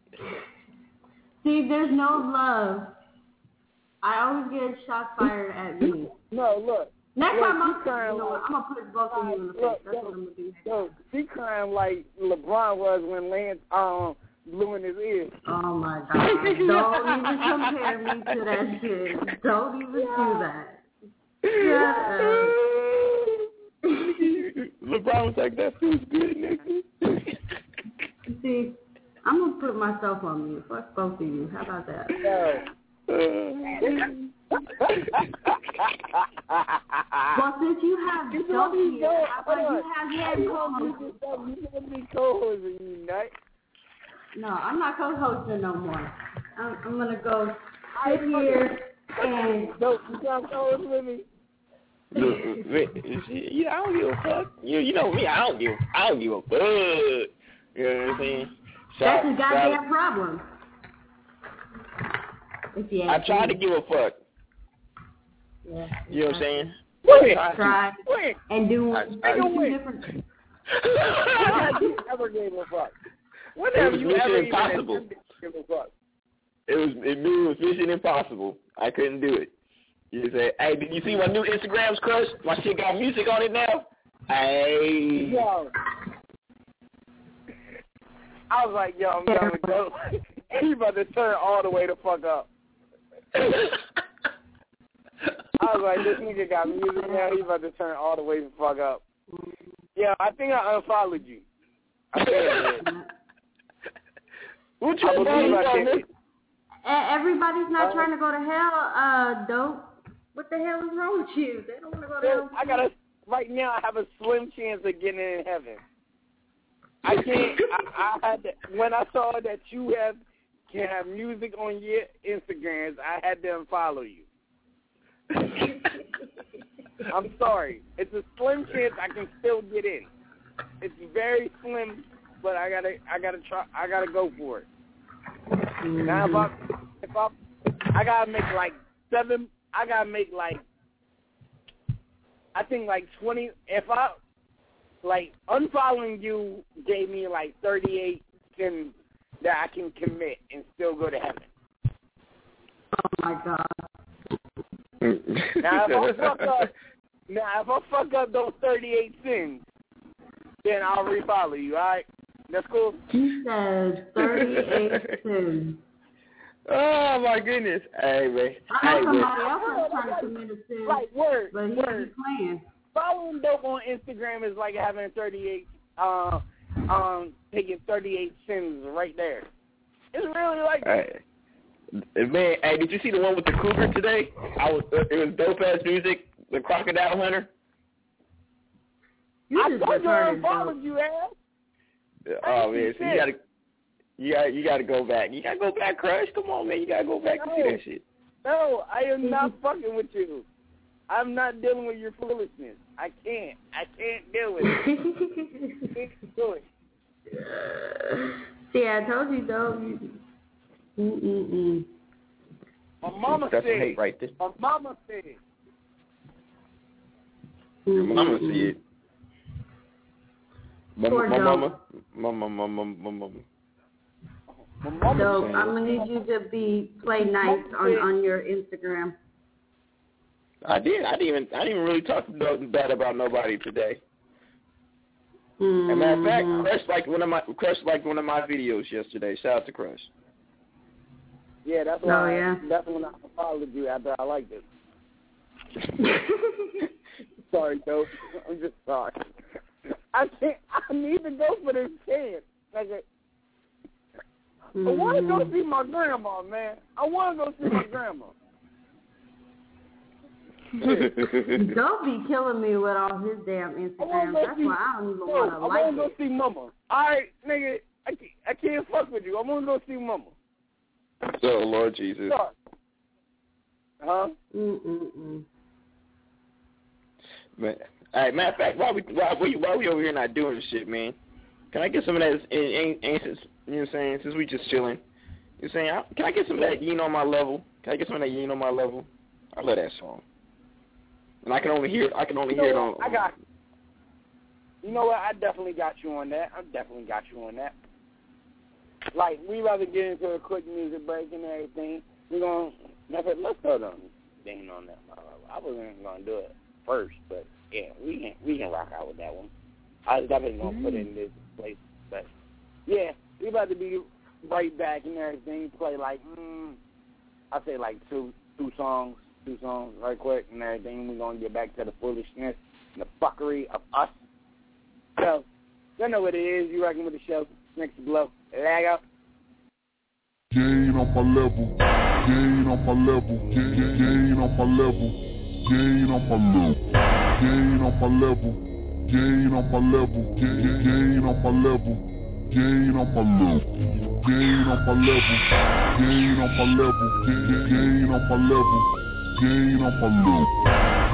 See, there's no love. I always get shots fired at me. No, look. Next look, time I'm, she crying you know what, like, I'm gonna put both of you in the face. look, That's look, what I'm gonna do. Yo, she crying like LeBron was when Lance um blew in his ear. Oh my God! Don't even compare me to that shit. Don't even do that. Shut up. LeBron was like, that feels good, nigga. See, I'm gonna put myself on mute. Fuck both of you. How about that? Well, since you have You dope don't need here, go- how about hold you on. have him You don't co-host? need yourself. You don't need co-hosting, you nut. No, I'm not co-hosting no more. I'm, I'm gonna go sit here and no, you can't co-host with me. Look, yeah, I don't give a fuck. You, you know me. I don't give. I don't give a fuck. You know what I'm saying? That's a goddamn problem. If you I try to give a fuck. Yeah. You know what I'm saying? Wait, try wait, and do I, two I, different. When have you ever gave a fuck? When It have was you Mission ever Impossible. even give a fuck? It was it, it was Mission Impossible. I couldn't do it. You say, hey, did you see my new Instagram's crush? My shit got music on it now. Hey. Yo. I was like, yo, I'm gonna go. He about to turn all the way the fuck up. I was like, this nigga got music now. He about to turn all the way the fuck up. Yeah, I think I unfollowed you. I think I did. What you I believe I did. Everybody's not Uh, trying to go to hell, uh, dope. What the hell is wrong with you? They don't want to go to hell. I got a, right now I have a slim chance of getting in heaven. I can't, I, I had to, when I saw that you have, can have music on your Instagrams, I had to unfollow you. I'm sorry. It's a slim chance I can still get in. It's very slim, but I gotta, I gotta try, I gotta go for it. Mm-hmm. Now if I, if I, I gotta make like seven, I gotta make like, I think like twenty. If I, like unfollowing you gave me like thirty-eight sins that I can commit and still go to heaven. Oh my God. Now if I fuck up, now if I fuck up those thirty-eight sins, then I'll refollow you. All right, that's cool. He says thirty-eight sins. Oh my goodness! Hey man, I know hey, somebody man. else is trying to commit a sin. Like word, but he word. ain't playing. Following dope on Instagram is like having thirty-eight, uh, um, taking thirty-eight sins right there. It's really like that. Hey, man, hey, did you see the one with the cougar today? I was, it was dope ass music. The crocodile hunter. You I just told you I retarded, unfollowed dope. you, ass. Oh man, so you gotta, you got, you gotta go back. You gotta go back, Crush. Come on, man, you gotta go back No. and see that shit. No, I am not fucking with you. I'm not dealing with your foolishness. I can't. I can't deal with it. I can't do it. See, I told you, though. Mm-mm-mm. My mama That's said. hate right there. My mama said. Your mama see it. My, Poor my dope. mama, my mama, my mama, my mama. My mama Dope, said. I'm gonna need you to be play nice on, on your Instagram. I did. I didn't even. I didn't even really talk bad about nobody today. Mm-hmm. As a matter of fact, Crush liked one of my Crush liked one of my videos yesterday. Shout out to Crush. Yeah, that's why. Oh, yeah. I, that's when I followed you after I liked it. Sorry, dope. I'm just sorry. I can't. I need to go for this chance. Like, mm-hmm. I want to go see my grandma, man. I want to go see my grandma. Don't be killing me with all his damn Instagrams. That's see, why I don't even no, want to I like want to go it. see Mama. All right, nigga, I can't, I can't fuck with you. I want to go see Mama. Oh, Lord Jesus. Sorry. Huh? Mm-mm-mm. Man, all right, matter of fact, why we why we why we over here not doing this shit, man? Can I get some of that? Ain't, ain't, since, you know what I'm saying? Since we just chilling, you know what I'm saying? Can I get some of that? You know my level. Can I get some of that? You know my level. I love that song, and I can only hear. I can only You know hear it what? on. I got. You know what? I definitely got you on that. I definitely got you on that. Like, we rather get into a quick music break and everything. We're going to, let's go down ding on that. I wasn't going to do it first, but yeah, we can we can rock out with that one. I was definitely going to mm-hmm. put it in this place. But yeah, we about to be right back and everything. Play like, mm, I'd say like two two songs, two songs right quick and everything. We're going to get back to the foolishness and the fuckery of us. So, you know what it is. You rocking with the show. Next to blow. Lag up. Gain on my level. Gain on my level. Gain, gain on my level. Gain on my level. Gain on my level. Gain on my level. Gain, gain on my level. Gain on my level. Gain on my level. Gain on my level. Gain on my level. Gain on my level.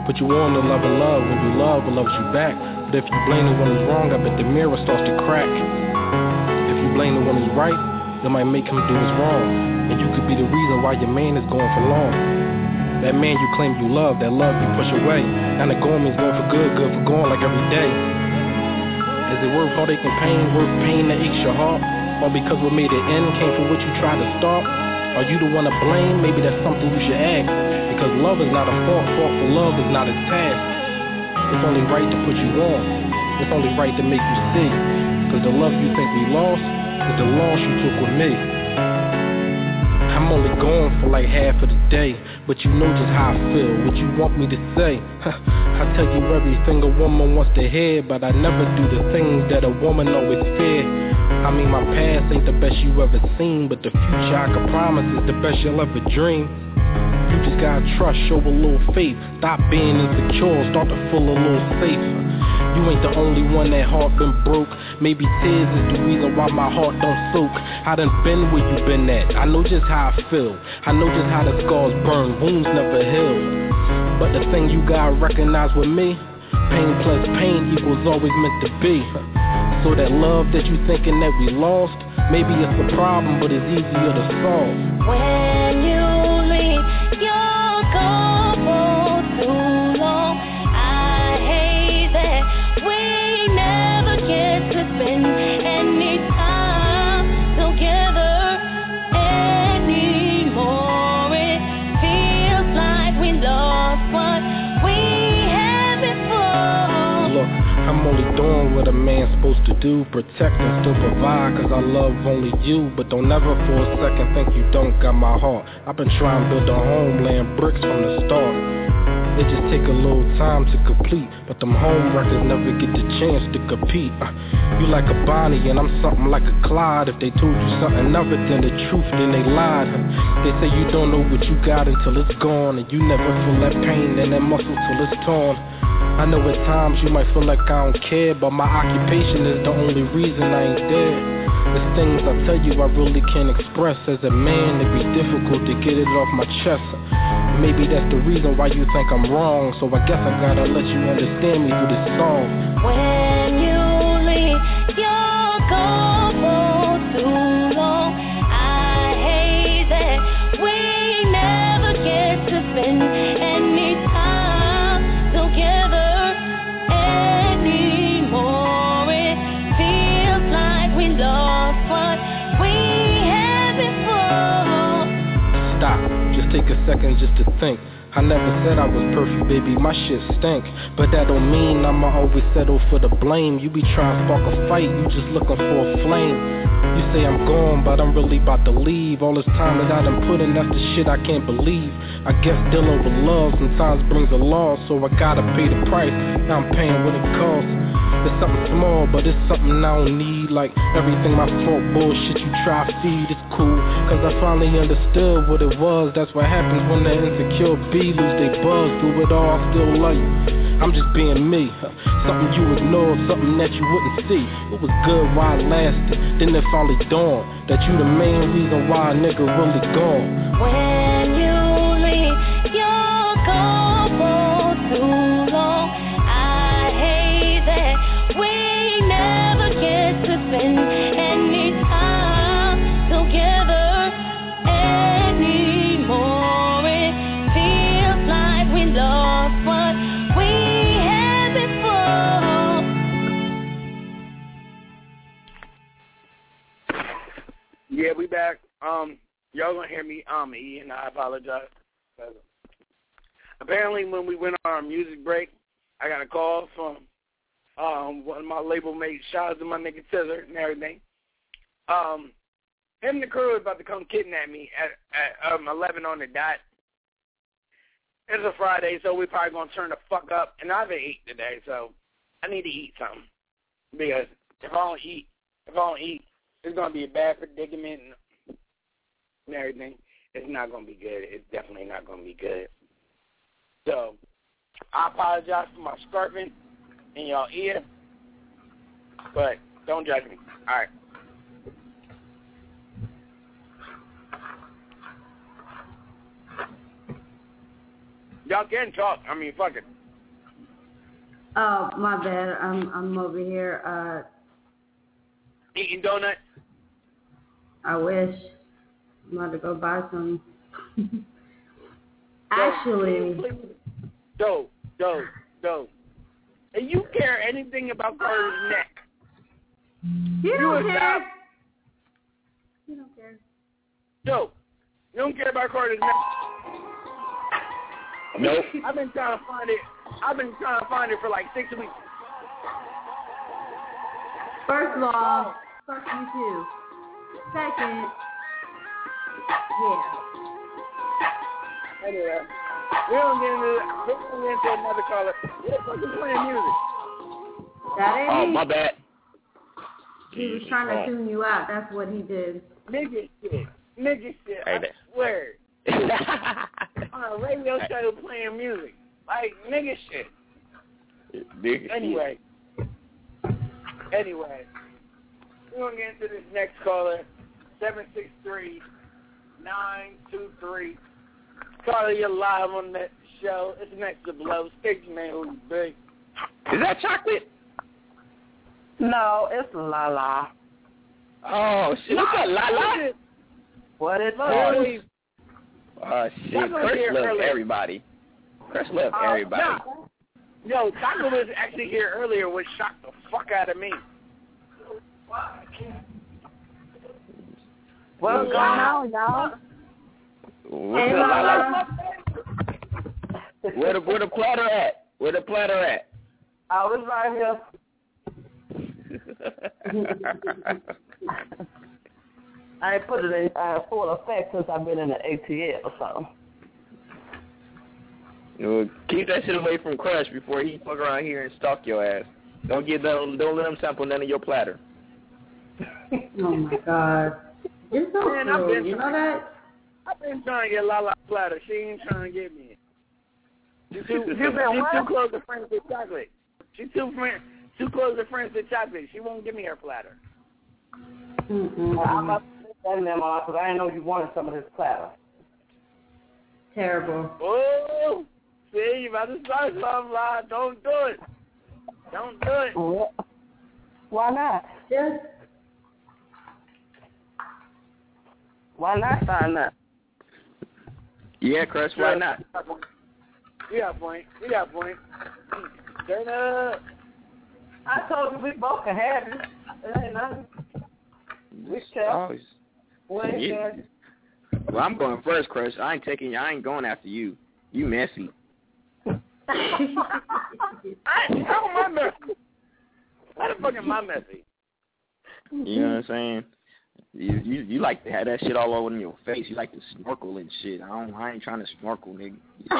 Put you on to love and love when you love what loves you back. But if you blame the one who's wrong, I bet the mirror starts to crack. If you blame the one who's right, that might make him do his wrong. And you could be the reason why your man is going for long. That man you claim you love, that love you push away. And the going means going for good, good for going like every day. Is it worth heartache and pain, worth pain that aches your heart? Or because what made it end came from what you tried to start? Are you the one to blame? Maybe that's something you should ask. Because love is not a fault, fault for love is not a task. It's only right to put you on. It's only right to make you see. Cause the love you think we lost is the loss you took with me. I'm only gone for like half of the day, but you know just how I feel, what you want me to say. I tell you everything a woman wants to hear, but I never do the things that a woman always fear. I mean my past ain't the best you ever seen, but the future I can promise is the best you'll ever dream. You just gotta trust, show a little faith. Stop being insecure, start to feel a little safe. You ain't the only one that heart been broke. Maybe tears is the reason why my heart don't soak. I done been where you been at, I know just how I feel. I know just how the scars burn, wounds never heal. But the thing you gotta recognize with me, pain plus pain equals always meant to be. So that love that you thinking that we lost, maybe it's a problem, but it's easier to solve. When you leave, you're gone for too long. I hate that we never get to spend any time together anymore. It feels like we lost what we had before. Look, I'm only doing what a man's supposed to do, protect and still provide, cause I love only you. But don't ever for a second think you don't got my heart. I've been trying to build a home, laying bricks from the start. It just take a little time to complete, but them home records never get the chance to compete. uh, You like a Bonnie and I'm something like a Clyde. If they told you something other than the truth, then they lied. They say you don't know what you got until it's gone, and you never feel that pain in that muscle till it's torn. I know at times you might feel like I don't care, but my occupation is the only reason I ain't there. There's things I tell you I really can't express. As a man, it'd be difficult to get it off my chest. Maybe that's the reason why you think I'm wrong, so I guess I gotta let you understand me through this song. When you leave, you're gone for too long. I hate that we never get to spend any time together anymore. It feels like we lost what we had before. Stop, just take a second just to think. I never said I was perfect, baby, my shit stink. But that don't mean I'ma always settle for the blame. You be trying to spark a fight, you just looking for a flame. You say I'm gone, but I'm really about to leave. All this time that I done put in, that's the shit I can't believe. I guess dealing with love sometimes brings a loss, so I gotta pay the price, now I'm paying what it costs. It's something small, but it's something I don't need. Like everything my fault bullshit you try to feed. It's cool, cause I finally understood what it was. That's what happens when the insecure B lose they buzz. Through it all, I still love you, I'm just being me. Something you ignore, something that you wouldn't see. It was good while it lasted, then it finally dawned that you the main reason why a nigga really gone. When you leave, you're gone for too long. I hate that we never get to spend any time together anymore. It feels like we lost what we had before. Yeah, we back. Um, y'all gonna hear me um E, and I apologize. Apparently, when we went on our music break, I got a call from um one of my label mates. Shout out to my nigga Tizzer and everything. Um, him and the crew is about to come kidnap me at at um eleven on the dot. It's a Friday, so we probably gonna turn the fuck up. And I haven't eaten today, so I need to eat something because if I don't eat, if I don't eat, it's gonna be a bad predicament and, and everything. It's not gonna be good. It's definitely not gonna be good. So I apologize for my skirping in y'all ear, but don't judge me. All right. y'all can talk. I mean, fuck it. Oh, my bad. I'm I'm over here uh, eating donuts. I wish. I'm about to go buy some. Actually, dope, dope, dope. And you care anything about Carter's neck? You don't you care. Stop. You don't care. Dope. You don't care about Carter's neck? Nope. I've been trying to find it. I've been trying to find it for like six weeks. First of all, fuck you too. Second, yeah. Anyway, we don't get into we don't get into another caller. What the fuck is playing music? That ain't Oh, me. my bad. He was trying to tune you out. That's what he did. Nigga shit. Nigga shit. Hey, I that- swear. On a radio show playing music. Like, nigga shit. Nigga Anyway. Anyway. We're going to get into this next caller. seven six three, nine two three. Caller, you're live on that show. It's next to Below. State your name, who you be. Is that chocolate? No, it's Lala. Oh, shit. What's up, Lala? What is Oh, it? oh shit. Taco was Chris here loves earlier. everybody. Chris loves Uh, everybody. no. Yo, Taco was actually here earlier, which shocked the fuck out of me. What's going on, y'all? What's Hey, up, Lala. Lala? Where the, where the platter at? Where the platter at? I was right here. I ain't put it in uh, full effect since I've been in the A T L, so. You know, keep that shit away from Crush before he fuck around here and stalk your ass. Don't get them, don't let him sample none of your platter. Oh my God. It's so Man, I've cool. been You know trying- that? I've been trying to get Lala platter. She ain't trying to get me. She's too, You she's been what? too close to friends with chocolate. She's too friend, too close to friends with chocolate. She won't give me her platter. Mm-mm. I'm about to put that in there, Mom, because I didn't know you wanted some of this platter. Terrible. Oh, see, you about to start something, Lala. Don't do it. Don't do it. Why not? Just Why not sign up? Yeah, Crush, why not? We got a point. We got a point. Turn up. I told you we both can have it. It ain't nothing. We shall. Oh, Wait, yeah. Well, I'm going first, Crush. I ain't taking. I ain't going after you. You messy. I, how am I messy? How the fuck am I messy? You know what I'm saying? You, you you like to have that shit all over in your face. You like to snorkel and shit. I don't. I ain't trying to snorkel, nigga.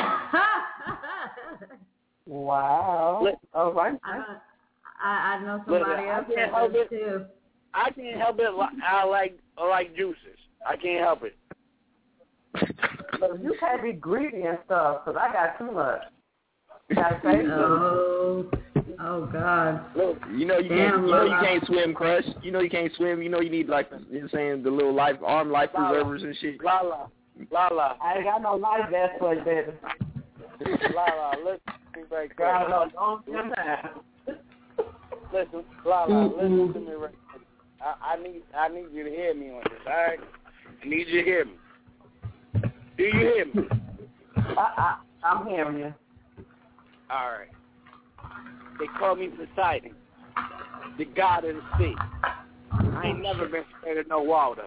Wow. All right. I, I, I know somebody Listen, else I can't that help does it. too. I can't help it. li- I like I like juices. I can't help it. But you can't be greedy and stuff, because I got too much. Gotta say Oh, oh God. You know you Damn, can't. You know you Lala. can't swim, Crush. You know you can't swim. You know you need like you know what I'm saying the little life arm life preservers and shit. Lala, Lala, I ain't got no life vest for you, baby. Lala. Listen, to me very God, quick. no, don't do that. Listen, Lala. Mm-mm. Listen to me right quick. I, I need I need you to hear me on this. All right, I need you to hear me. Do you hear me? I, I, I'm hearing you. All right. They call me Poseidon, the god of the sea. I ain't never been scared of no water.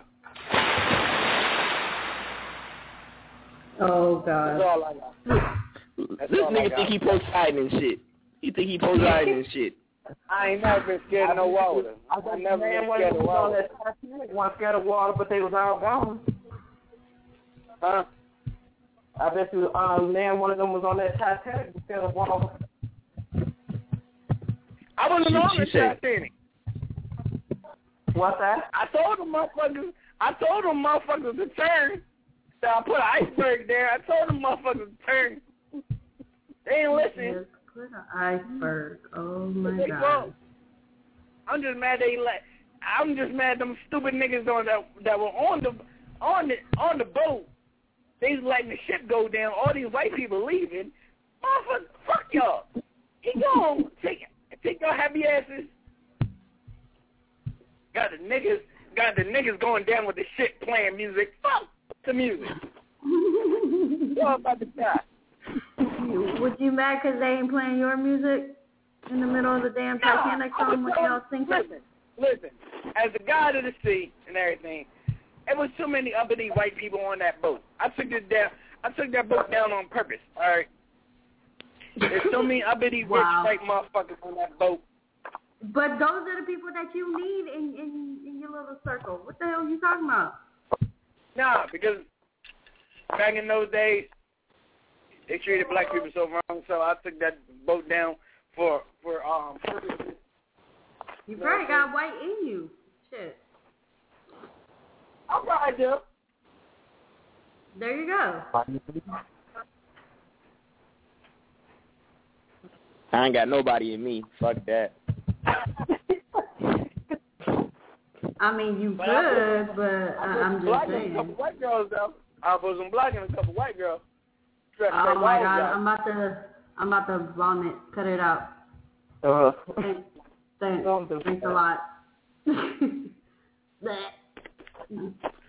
Oh God. That's all I got. That's This all I nigga got. think he Poseidon and shit. He think he Poseidon and shit. I ain't never been scared of no water. I I bet never man been when scared they of was on water. that Titanic wasn't scared of water, but they was all gone. Huh? I bet you um, man one of them was on that Titanic was scared of water. I wasn't She- on she the said- Titanic. What's that? I told them motherfuckers. I told them motherfuckers to turn. So I put an iceberg there. I told them motherfuckers to turn. They ain't listen. Just put an iceberg. Oh my They God. won't. I'm just mad they let. I'm just mad them stupid niggas on that that were on the on the on the boat. They's letting the ship go down. All these white people leaving. Motherfucker, fuck y'all. He gone. Take, take your happy asses. Got the niggas, got the niggas going down with the shit playing music. Fuck the music. Y'all about to die. Would you mad because they ain't playing your music in the middle of the damn Titanic song when y'all sing it? Listen, listen. As the god of the sea and everything, it was too many uppity white people on that boat. I took it down. I took that boat down on purpose. All right. There's so many uppity Wow. rich white motherfuckers on that boat. But those are the people that you need in, in, in your little circle. What the hell are you talking about? Nah, because back in those days, they treated black people so wrong. So I took that boat down for for um. purposes. You probably got white in you. Shit. I'm right there. There you go. I ain't got nobody in me. Fuck that. I mean, you But I could, put- but uh, I I'm was just blocking saying. a couple white girls though. I was some blocking a couple white girls. Oh my God, I'm about to, I'm about to vomit. Cut it out. Uh, Thanks, thanks, Don't do thanks a that. lot. Bleh.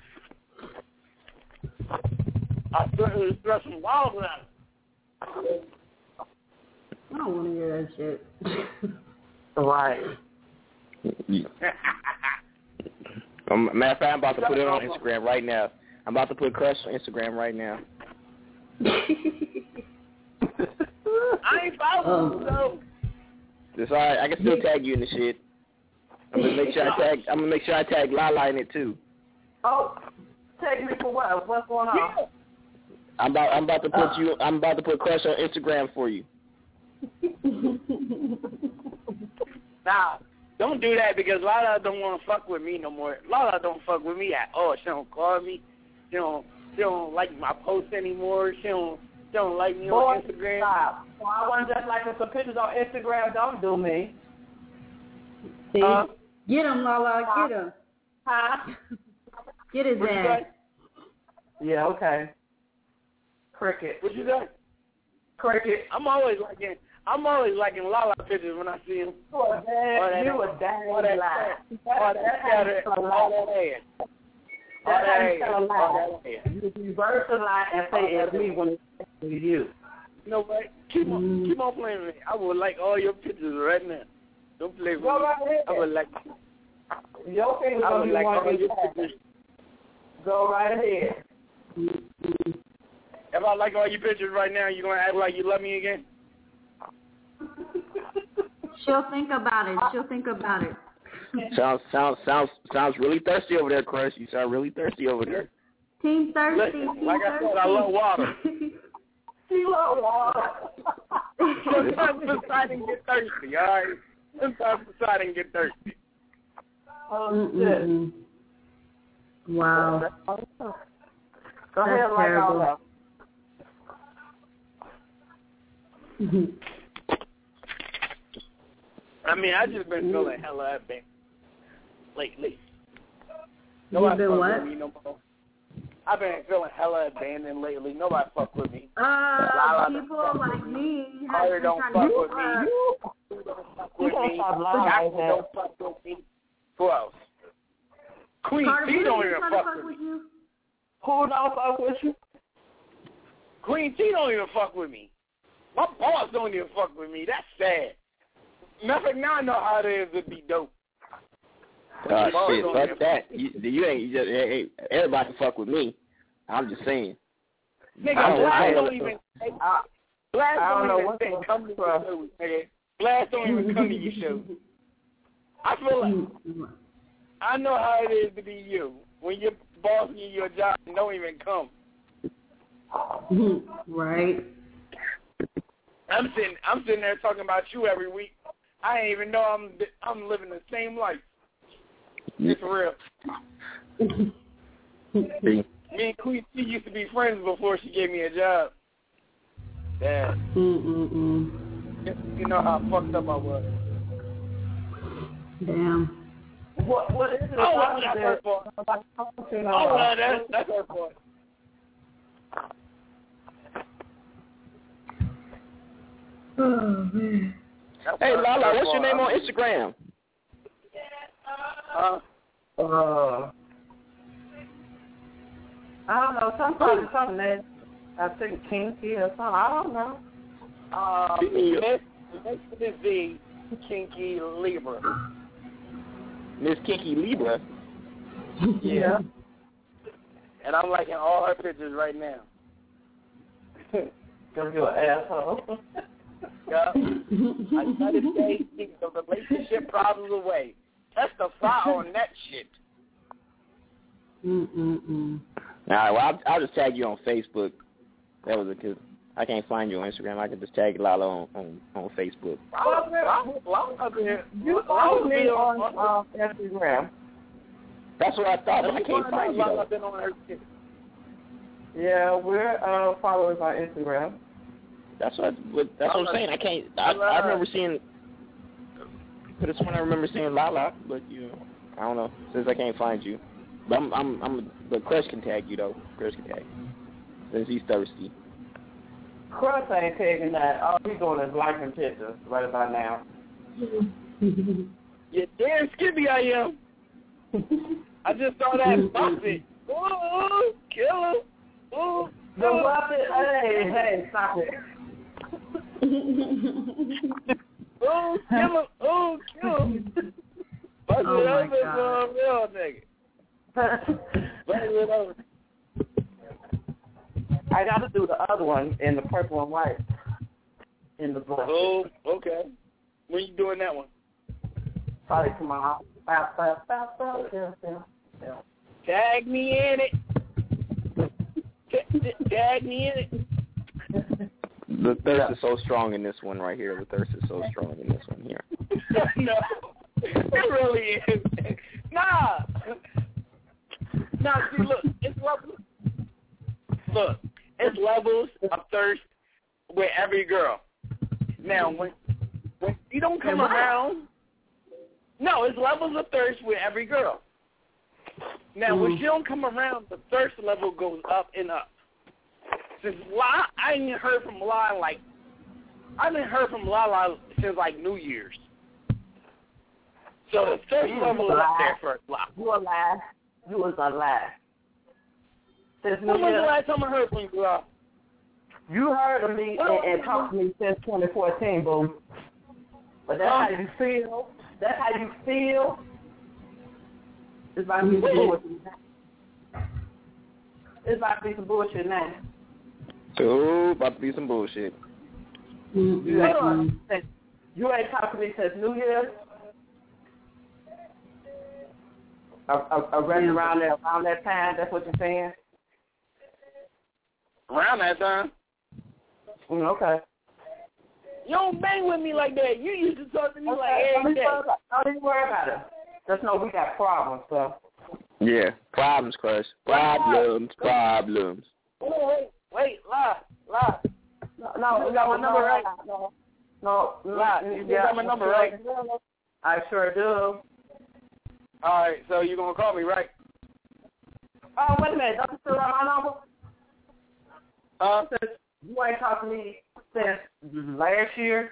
I certainly threw some wild around. I don't want to hear that shit. right. Um, matter of fact, I'm about to put it on Instagram right now. I'm about to put Crush on Instagram right now. I ain't following you, so. It's all right. I can still tag you in the shit. I'm gonna make sure I tag. I'm gonna make sure I tag Lala in it too. Oh, take me for what? What's going on? Yeah. I'm about. I'm about to put you. I'm about to put Crush on Instagram for you. Nah, don't do that because Lala don't want to fuck with me no more. Lala don't fuck with me at all. She don't call me. She don't. She don't like my posts anymore. She don't. She don't like me Boy, on Instagram. Stop. Well, I want just like some pictures on Instagram. Don't do me. See? Uh, Get him, Lala. Get him. Huh? Get his what you ass. say? Yeah, okay. Cricket. What you say? Cricket. I'm always liking. I'm always liking Lala pictures when I see him. You a dang, you a dang all that, lie. all that, all that, all that, all that ass. All That's how that you ass. tell a lie. All that ass. You reverse a lie and say it's me when it's actually you. You know what? Keep on, keep on playing with me. I would like all your pictures right now. Don't play with Go me. right ahead. I would like. Your fingers I gonna would be like one all of your these pictures. Go right ahead. If I like all your pictures right now, you gonna act like you love me again? She'll think about it. She'll think about it. Sounds sounds sounds sounds really thirsty over there, Crush. You sound really thirsty over there. Team thirsty. Listen, team like I thirsty. said, I love water. She love water. Sometimes Poseidon get thirsty, all right? Sometimes Poseidon get thirsty. Oh, shit. Mm-mm. Wow. Go That's ahead, like all terrible. that. I mean, I just been feeling hella abandoned lately. You Nobody been fuck what? with me no more. I've been feeling hella abandoned lately. Nobody fuck with me. Uh, Lala people don't fuck like with me have Carter been don't trying fuck to with uh, me. You don't fuck You with can't me. stop lying like Jackson that. don't fuck with me. Who else? Queen Carter, T who don't been even trying to fuck fuck with with me. you? Who don't fuck with you? Queen T don't even fuck with me. My boss don't even fuck with me. That's sad. Nothing now I know how it is to be dope. Oh Boss shit, don't fuck even- that. You, you ain't. You just, hey, hey, everybody fuck with me. I'm just saying. Nigga, I don't- Blast I don't don't- even. I, Blast I don't don't, know even what think the- come to your shows, nigga. Blast don't even come to your shows. I feel like I know how it is to be you. When your boss gives you a job and don't even come. Right. I'm sitting I'm sitting there talking about you every week. I ain't even know I'm I'm living the same life. It's real. Me and Queen T used to be friends before she gave me a job. Yeah. Mm-mm-mm. You know how fucked up I was. Damn. What, what is it? Oh, well, that's her fault. Oh, well, that's, that's her fault. Oh, man. Hey, Lala, what's your name on Instagram? Uh, uh, I don't know. Sometimes something that I think kinky or something. I don't know. Um, Miss Miss V, Kinky Libra. Miss Kinky Libra? Yeah. And I'm liking all her pictures right now. Because you're an asshole. Yeah. I try to say keep the relationship problems away. Testify on that shit. Mm-mm-mm. All right, well, I'll, I'll just tag you on Facebook. That was a good. I can't find you on Instagram. I can just tag Lala on, on, on Facebook. You follow me on uh, Instagram. That's what I thought, but I can't find you, though. Yeah, we're uh, followers on Instagram. That's what. That's what I'm saying. I can't. I, I remember seeing. Could have sworn I remember seeing Lala, but you know, I don't know. Since I can't find you, but I'm. I'm. I'm but Crush can tag you though. Crush can tag you. Since he's thirsty. Crush ain't taking that. All he's doing is liking pictures right about now. Yeah, damn skippy I am. I just saw that Buffett. Ooh, killer. Ooh, the Buffett. Hey, hey, stop it. Oh, kill him. Oh, kill him. Bust it Oh over for a real nigga. Bust it over. I got to do the other one in the purple and white. In the black. Oh, okay. When you doing that one? Probably tomorrow. Fast, fast, fast, fast. Yeah, yeah, yeah. Tag me in it. T- tag me in it. The thirst is so strong in this one right here. The thirst is so strong in this one here. No, it really is. Nah. Nah, see, look, it's levels. Look, it's levels of thirst with every girl. Now, when when you don't come around, no, it's levels of thirst with every girl. Now, mm. when she don't come around, the thirst level goes up and up. Since La, I ain't heard from La like, I haven't heard from Lala since like New Year's. So the thirst you level is up there for La. You a lie. You was a lie. Since when was the last time I heard from you, La? You heard of me and, and talked to me since twenty fourteen, boo. But that's how you feel. That's how you feel. It's about to be some bullshit. It's about to be some bullshit now. Oh, about to be some bullshit. Mm-hmm. You, ain't, you ain't talked to me since New Year's. Around around that around that time. That's what you're saying. Around that time. Mm, okay. You don't bang with me like that. You used to talk to me okay. like every day. Don't even worry about it. Just know we got problems, so. Yeah, problems, Crush. Problems, problems. Wait, wait, wait, lie, lie. No, no, you got my number right. No, no, lie. You yeah, got my number right. I sure do. All right, so you're gonna call me, right? Oh, wait a minute. Don't you still have my number? Uh, since you ain't talked to me since last year.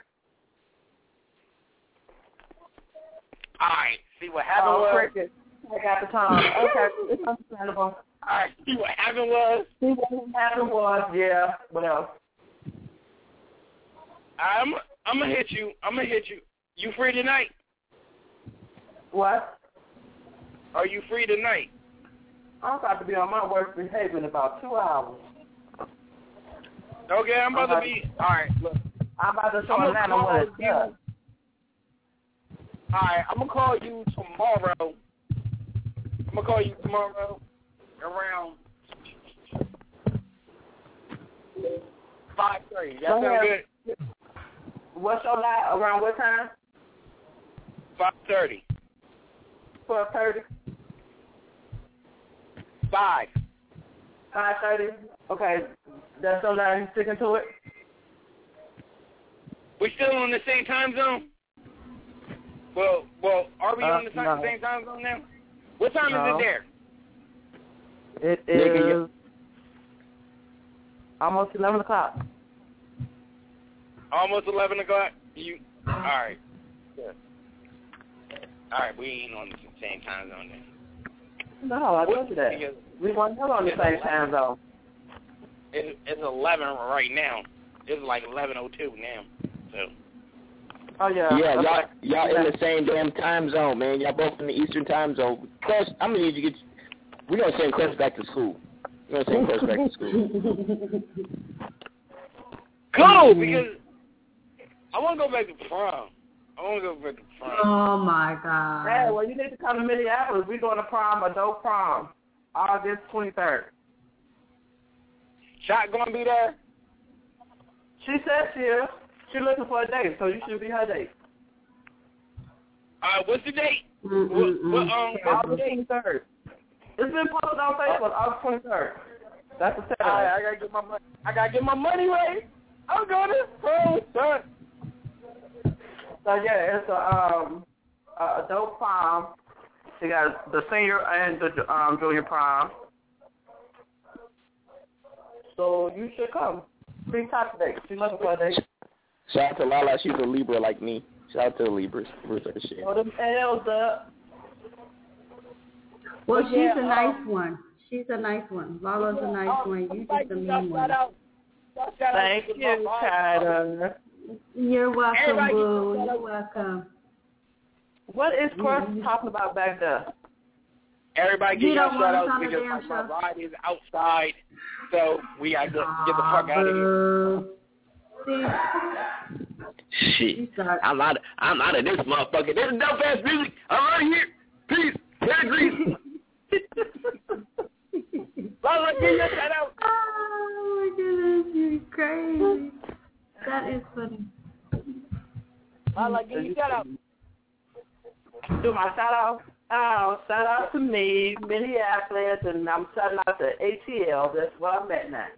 All right. See what happened oh, was. Cricket. I got the time. Okay, it's understandable. All right. See what happened was. See what happened was. Yeah. What else? I'm. I'm gonna hit you. I'm gonna hit you. You free tonight? What? Are you free tonight? I'm about to be on my worst behavior in about two hours. Okay, I'm about, I'm about to be. All right, look. I'm about to show him that what it's you. All right, I'm gonna call you tomorrow. I'm gonna call you tomorrow around five thirty. That sound good? What's your line? Around what time? Five thirty. Twelve thirty. Five. Five thirty. Okay, that's your line. You sticking to it? We still on the same time zone? Well, well, are we uh, on the no. same time zone now? What time no. is it there? It is Almost eleven o'clock. Almost eleven o'clock. You all right? Good. All right, we ain't on the same time zone then. No, I told you that. Because we weren't on the same time zone. It's, it's eleven right now. It's like eleven oh two now. So. Oh yeah. Yeah, y'all like, y'all yeah. in the same damn time zone, man. Y'all both in the Eastern time zone. Crush, I'm gonna need you to get. We're gonna send Crush back to school. We're gonna send Crush back to school. Cool, because I want to go back to prom. I want to go back to prom. Oh my God. Hey, well, you need to come to Minneapolis. We're going to prom, adult prom, August twenty-third. Shot gonna be there? She said she is. She's looking for a date, so you should be her date. Uh, what's the date? Mm-mm-mm. What, what, um, August twenty-third. It's been posted on Facebook, August twenty-third. That's the Saturday. All right, I gotta get my money. I gotta get my money ready. I'm going to prom, son. So yeah, it's a um a adult prom. You got the senior and the um junior prom. So you should come. Three types of dates. She's looking for a date. Shout out to Lala. She's a Libra like me. Shout out to the Libras. Libras are the shit. Oh, them L's up. Well, But she's yeah, a nice um, one. She's a nice one. Lala's a nice um, one. You like, just a mean one. Thank you, Kyder. You're welcome, Everybody boo. You're welcome. What is Crush mm-hmm. talking about back there? Everybody You get your don't shout want us outs on the because damn like, my show. ride is outside, so we gotta go, get the fuck out of here. Shit. I'm out. Of, I'm out of this motherfucker. This is dope ass music. I'm right here. Peace. Pedigrees. Lala, give your shout out. Oh my goodness, you're crazy. That is funny. Lala, give your shout out. Do my shout out. Oh, shout out to me, Minneapolis, and I'm shouting out to A T L. That's where I'm at now.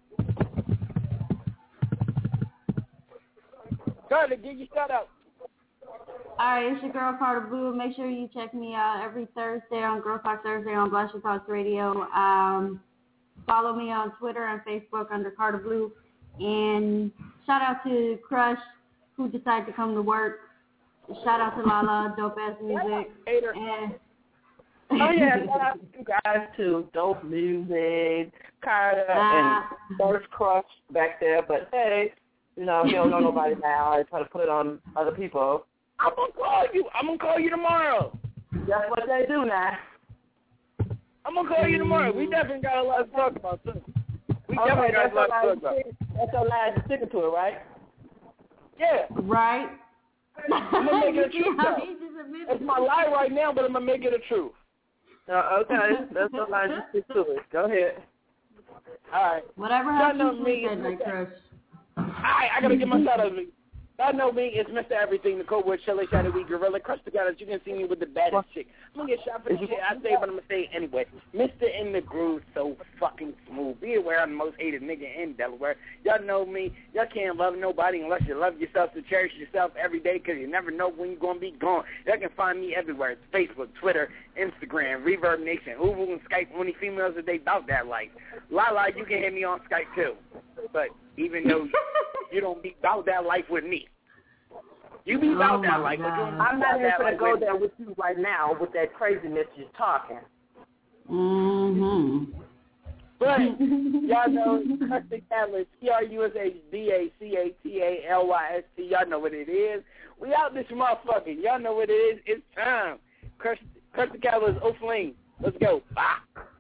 Carla, give your shout out. All right, it's your girl Carter Blue. Make sure you check me out every Thursday on Girl Talk Thursday on Blast Your Thoughts Radio. Um, follow me on Twitter and Facebook under Carter Blue. And shout out to Crush, who decided to come to work. Shout out to Lala, dope ass music. And oh yeah, shout out to you guys too. Dope music, Carter uh, and First Crush back there. But hey, you know, he don't know nobody now. I try to put it on other people. I'm gonna call you. I'm gonna call you tomorrow. That's what they do now. I'm gonna call you tomorrow. We definitely got a lot to talk about too. We okay, definitely got a lot to talk about. That's your line to stick to it, right? Yeah. Right. I'm gonna make it a truth though. It's my lie right now, but I'm gonna make it a truth. Uh, okay, that's your line to stick to it. Go ahead. All right. Whatever happens, we said, my Crush. All right, I gotta get my shout out. Y'all know me, it's Mister Everything, the Coldwood Chili, Shadow Weed, Gorilla, Crush the Guy. You can see me with the baddest chick. I'm gonna get shot for the shit I say, but I'm gonna say it anyway. Mister In the Groove, so fucking smooth. Be aware I'm the most hated nigga in Delaware. Y'all know me. Y'all can't love nobody unless you love yourself, so cherish yourself every day, because you never know when you're gonna be gone. Y'all can find me everywhere. It's Facebook, Twitter, Instagram, Reverb Nation, Uvu and Skype. Only females that they bout that life. Lala, you can hit me on Skype too. But even though you don't be about that life with me. You be about oh that life. But you don't I'm not even going to go with there with you right now with that craziness you're talking. Mm-hmm. But y'all know Crush the Catalyst, C R U S H D A C A T A L Y S T. Y'all know what it is. We out this motherfucker. Y'all know what it is. It's time. Crush, Crush the Catalyst, O-Flame. Let's go. Bye.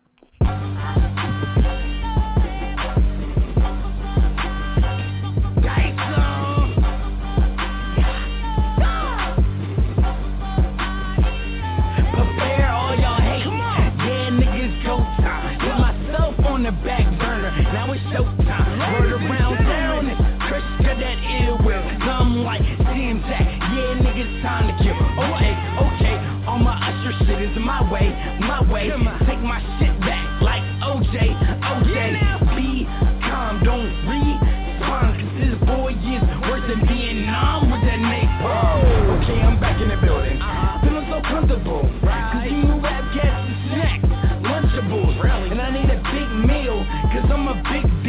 On the back burner, now it's showtime. Word around town, Chris got that ill will. I'm like, damn Jack, yeah niggas time to kill. Okay, okay, all my usher shit is my way, my way. Take my shit back like O J, O J. Be calm, don't respond, cause this boy is worse than Vietnam with that napalm. Okay, I'm back in the building, feeling so comfortable, cause you know rap gets the snacks, Lunchables, and I need a big meal, cause I'm a big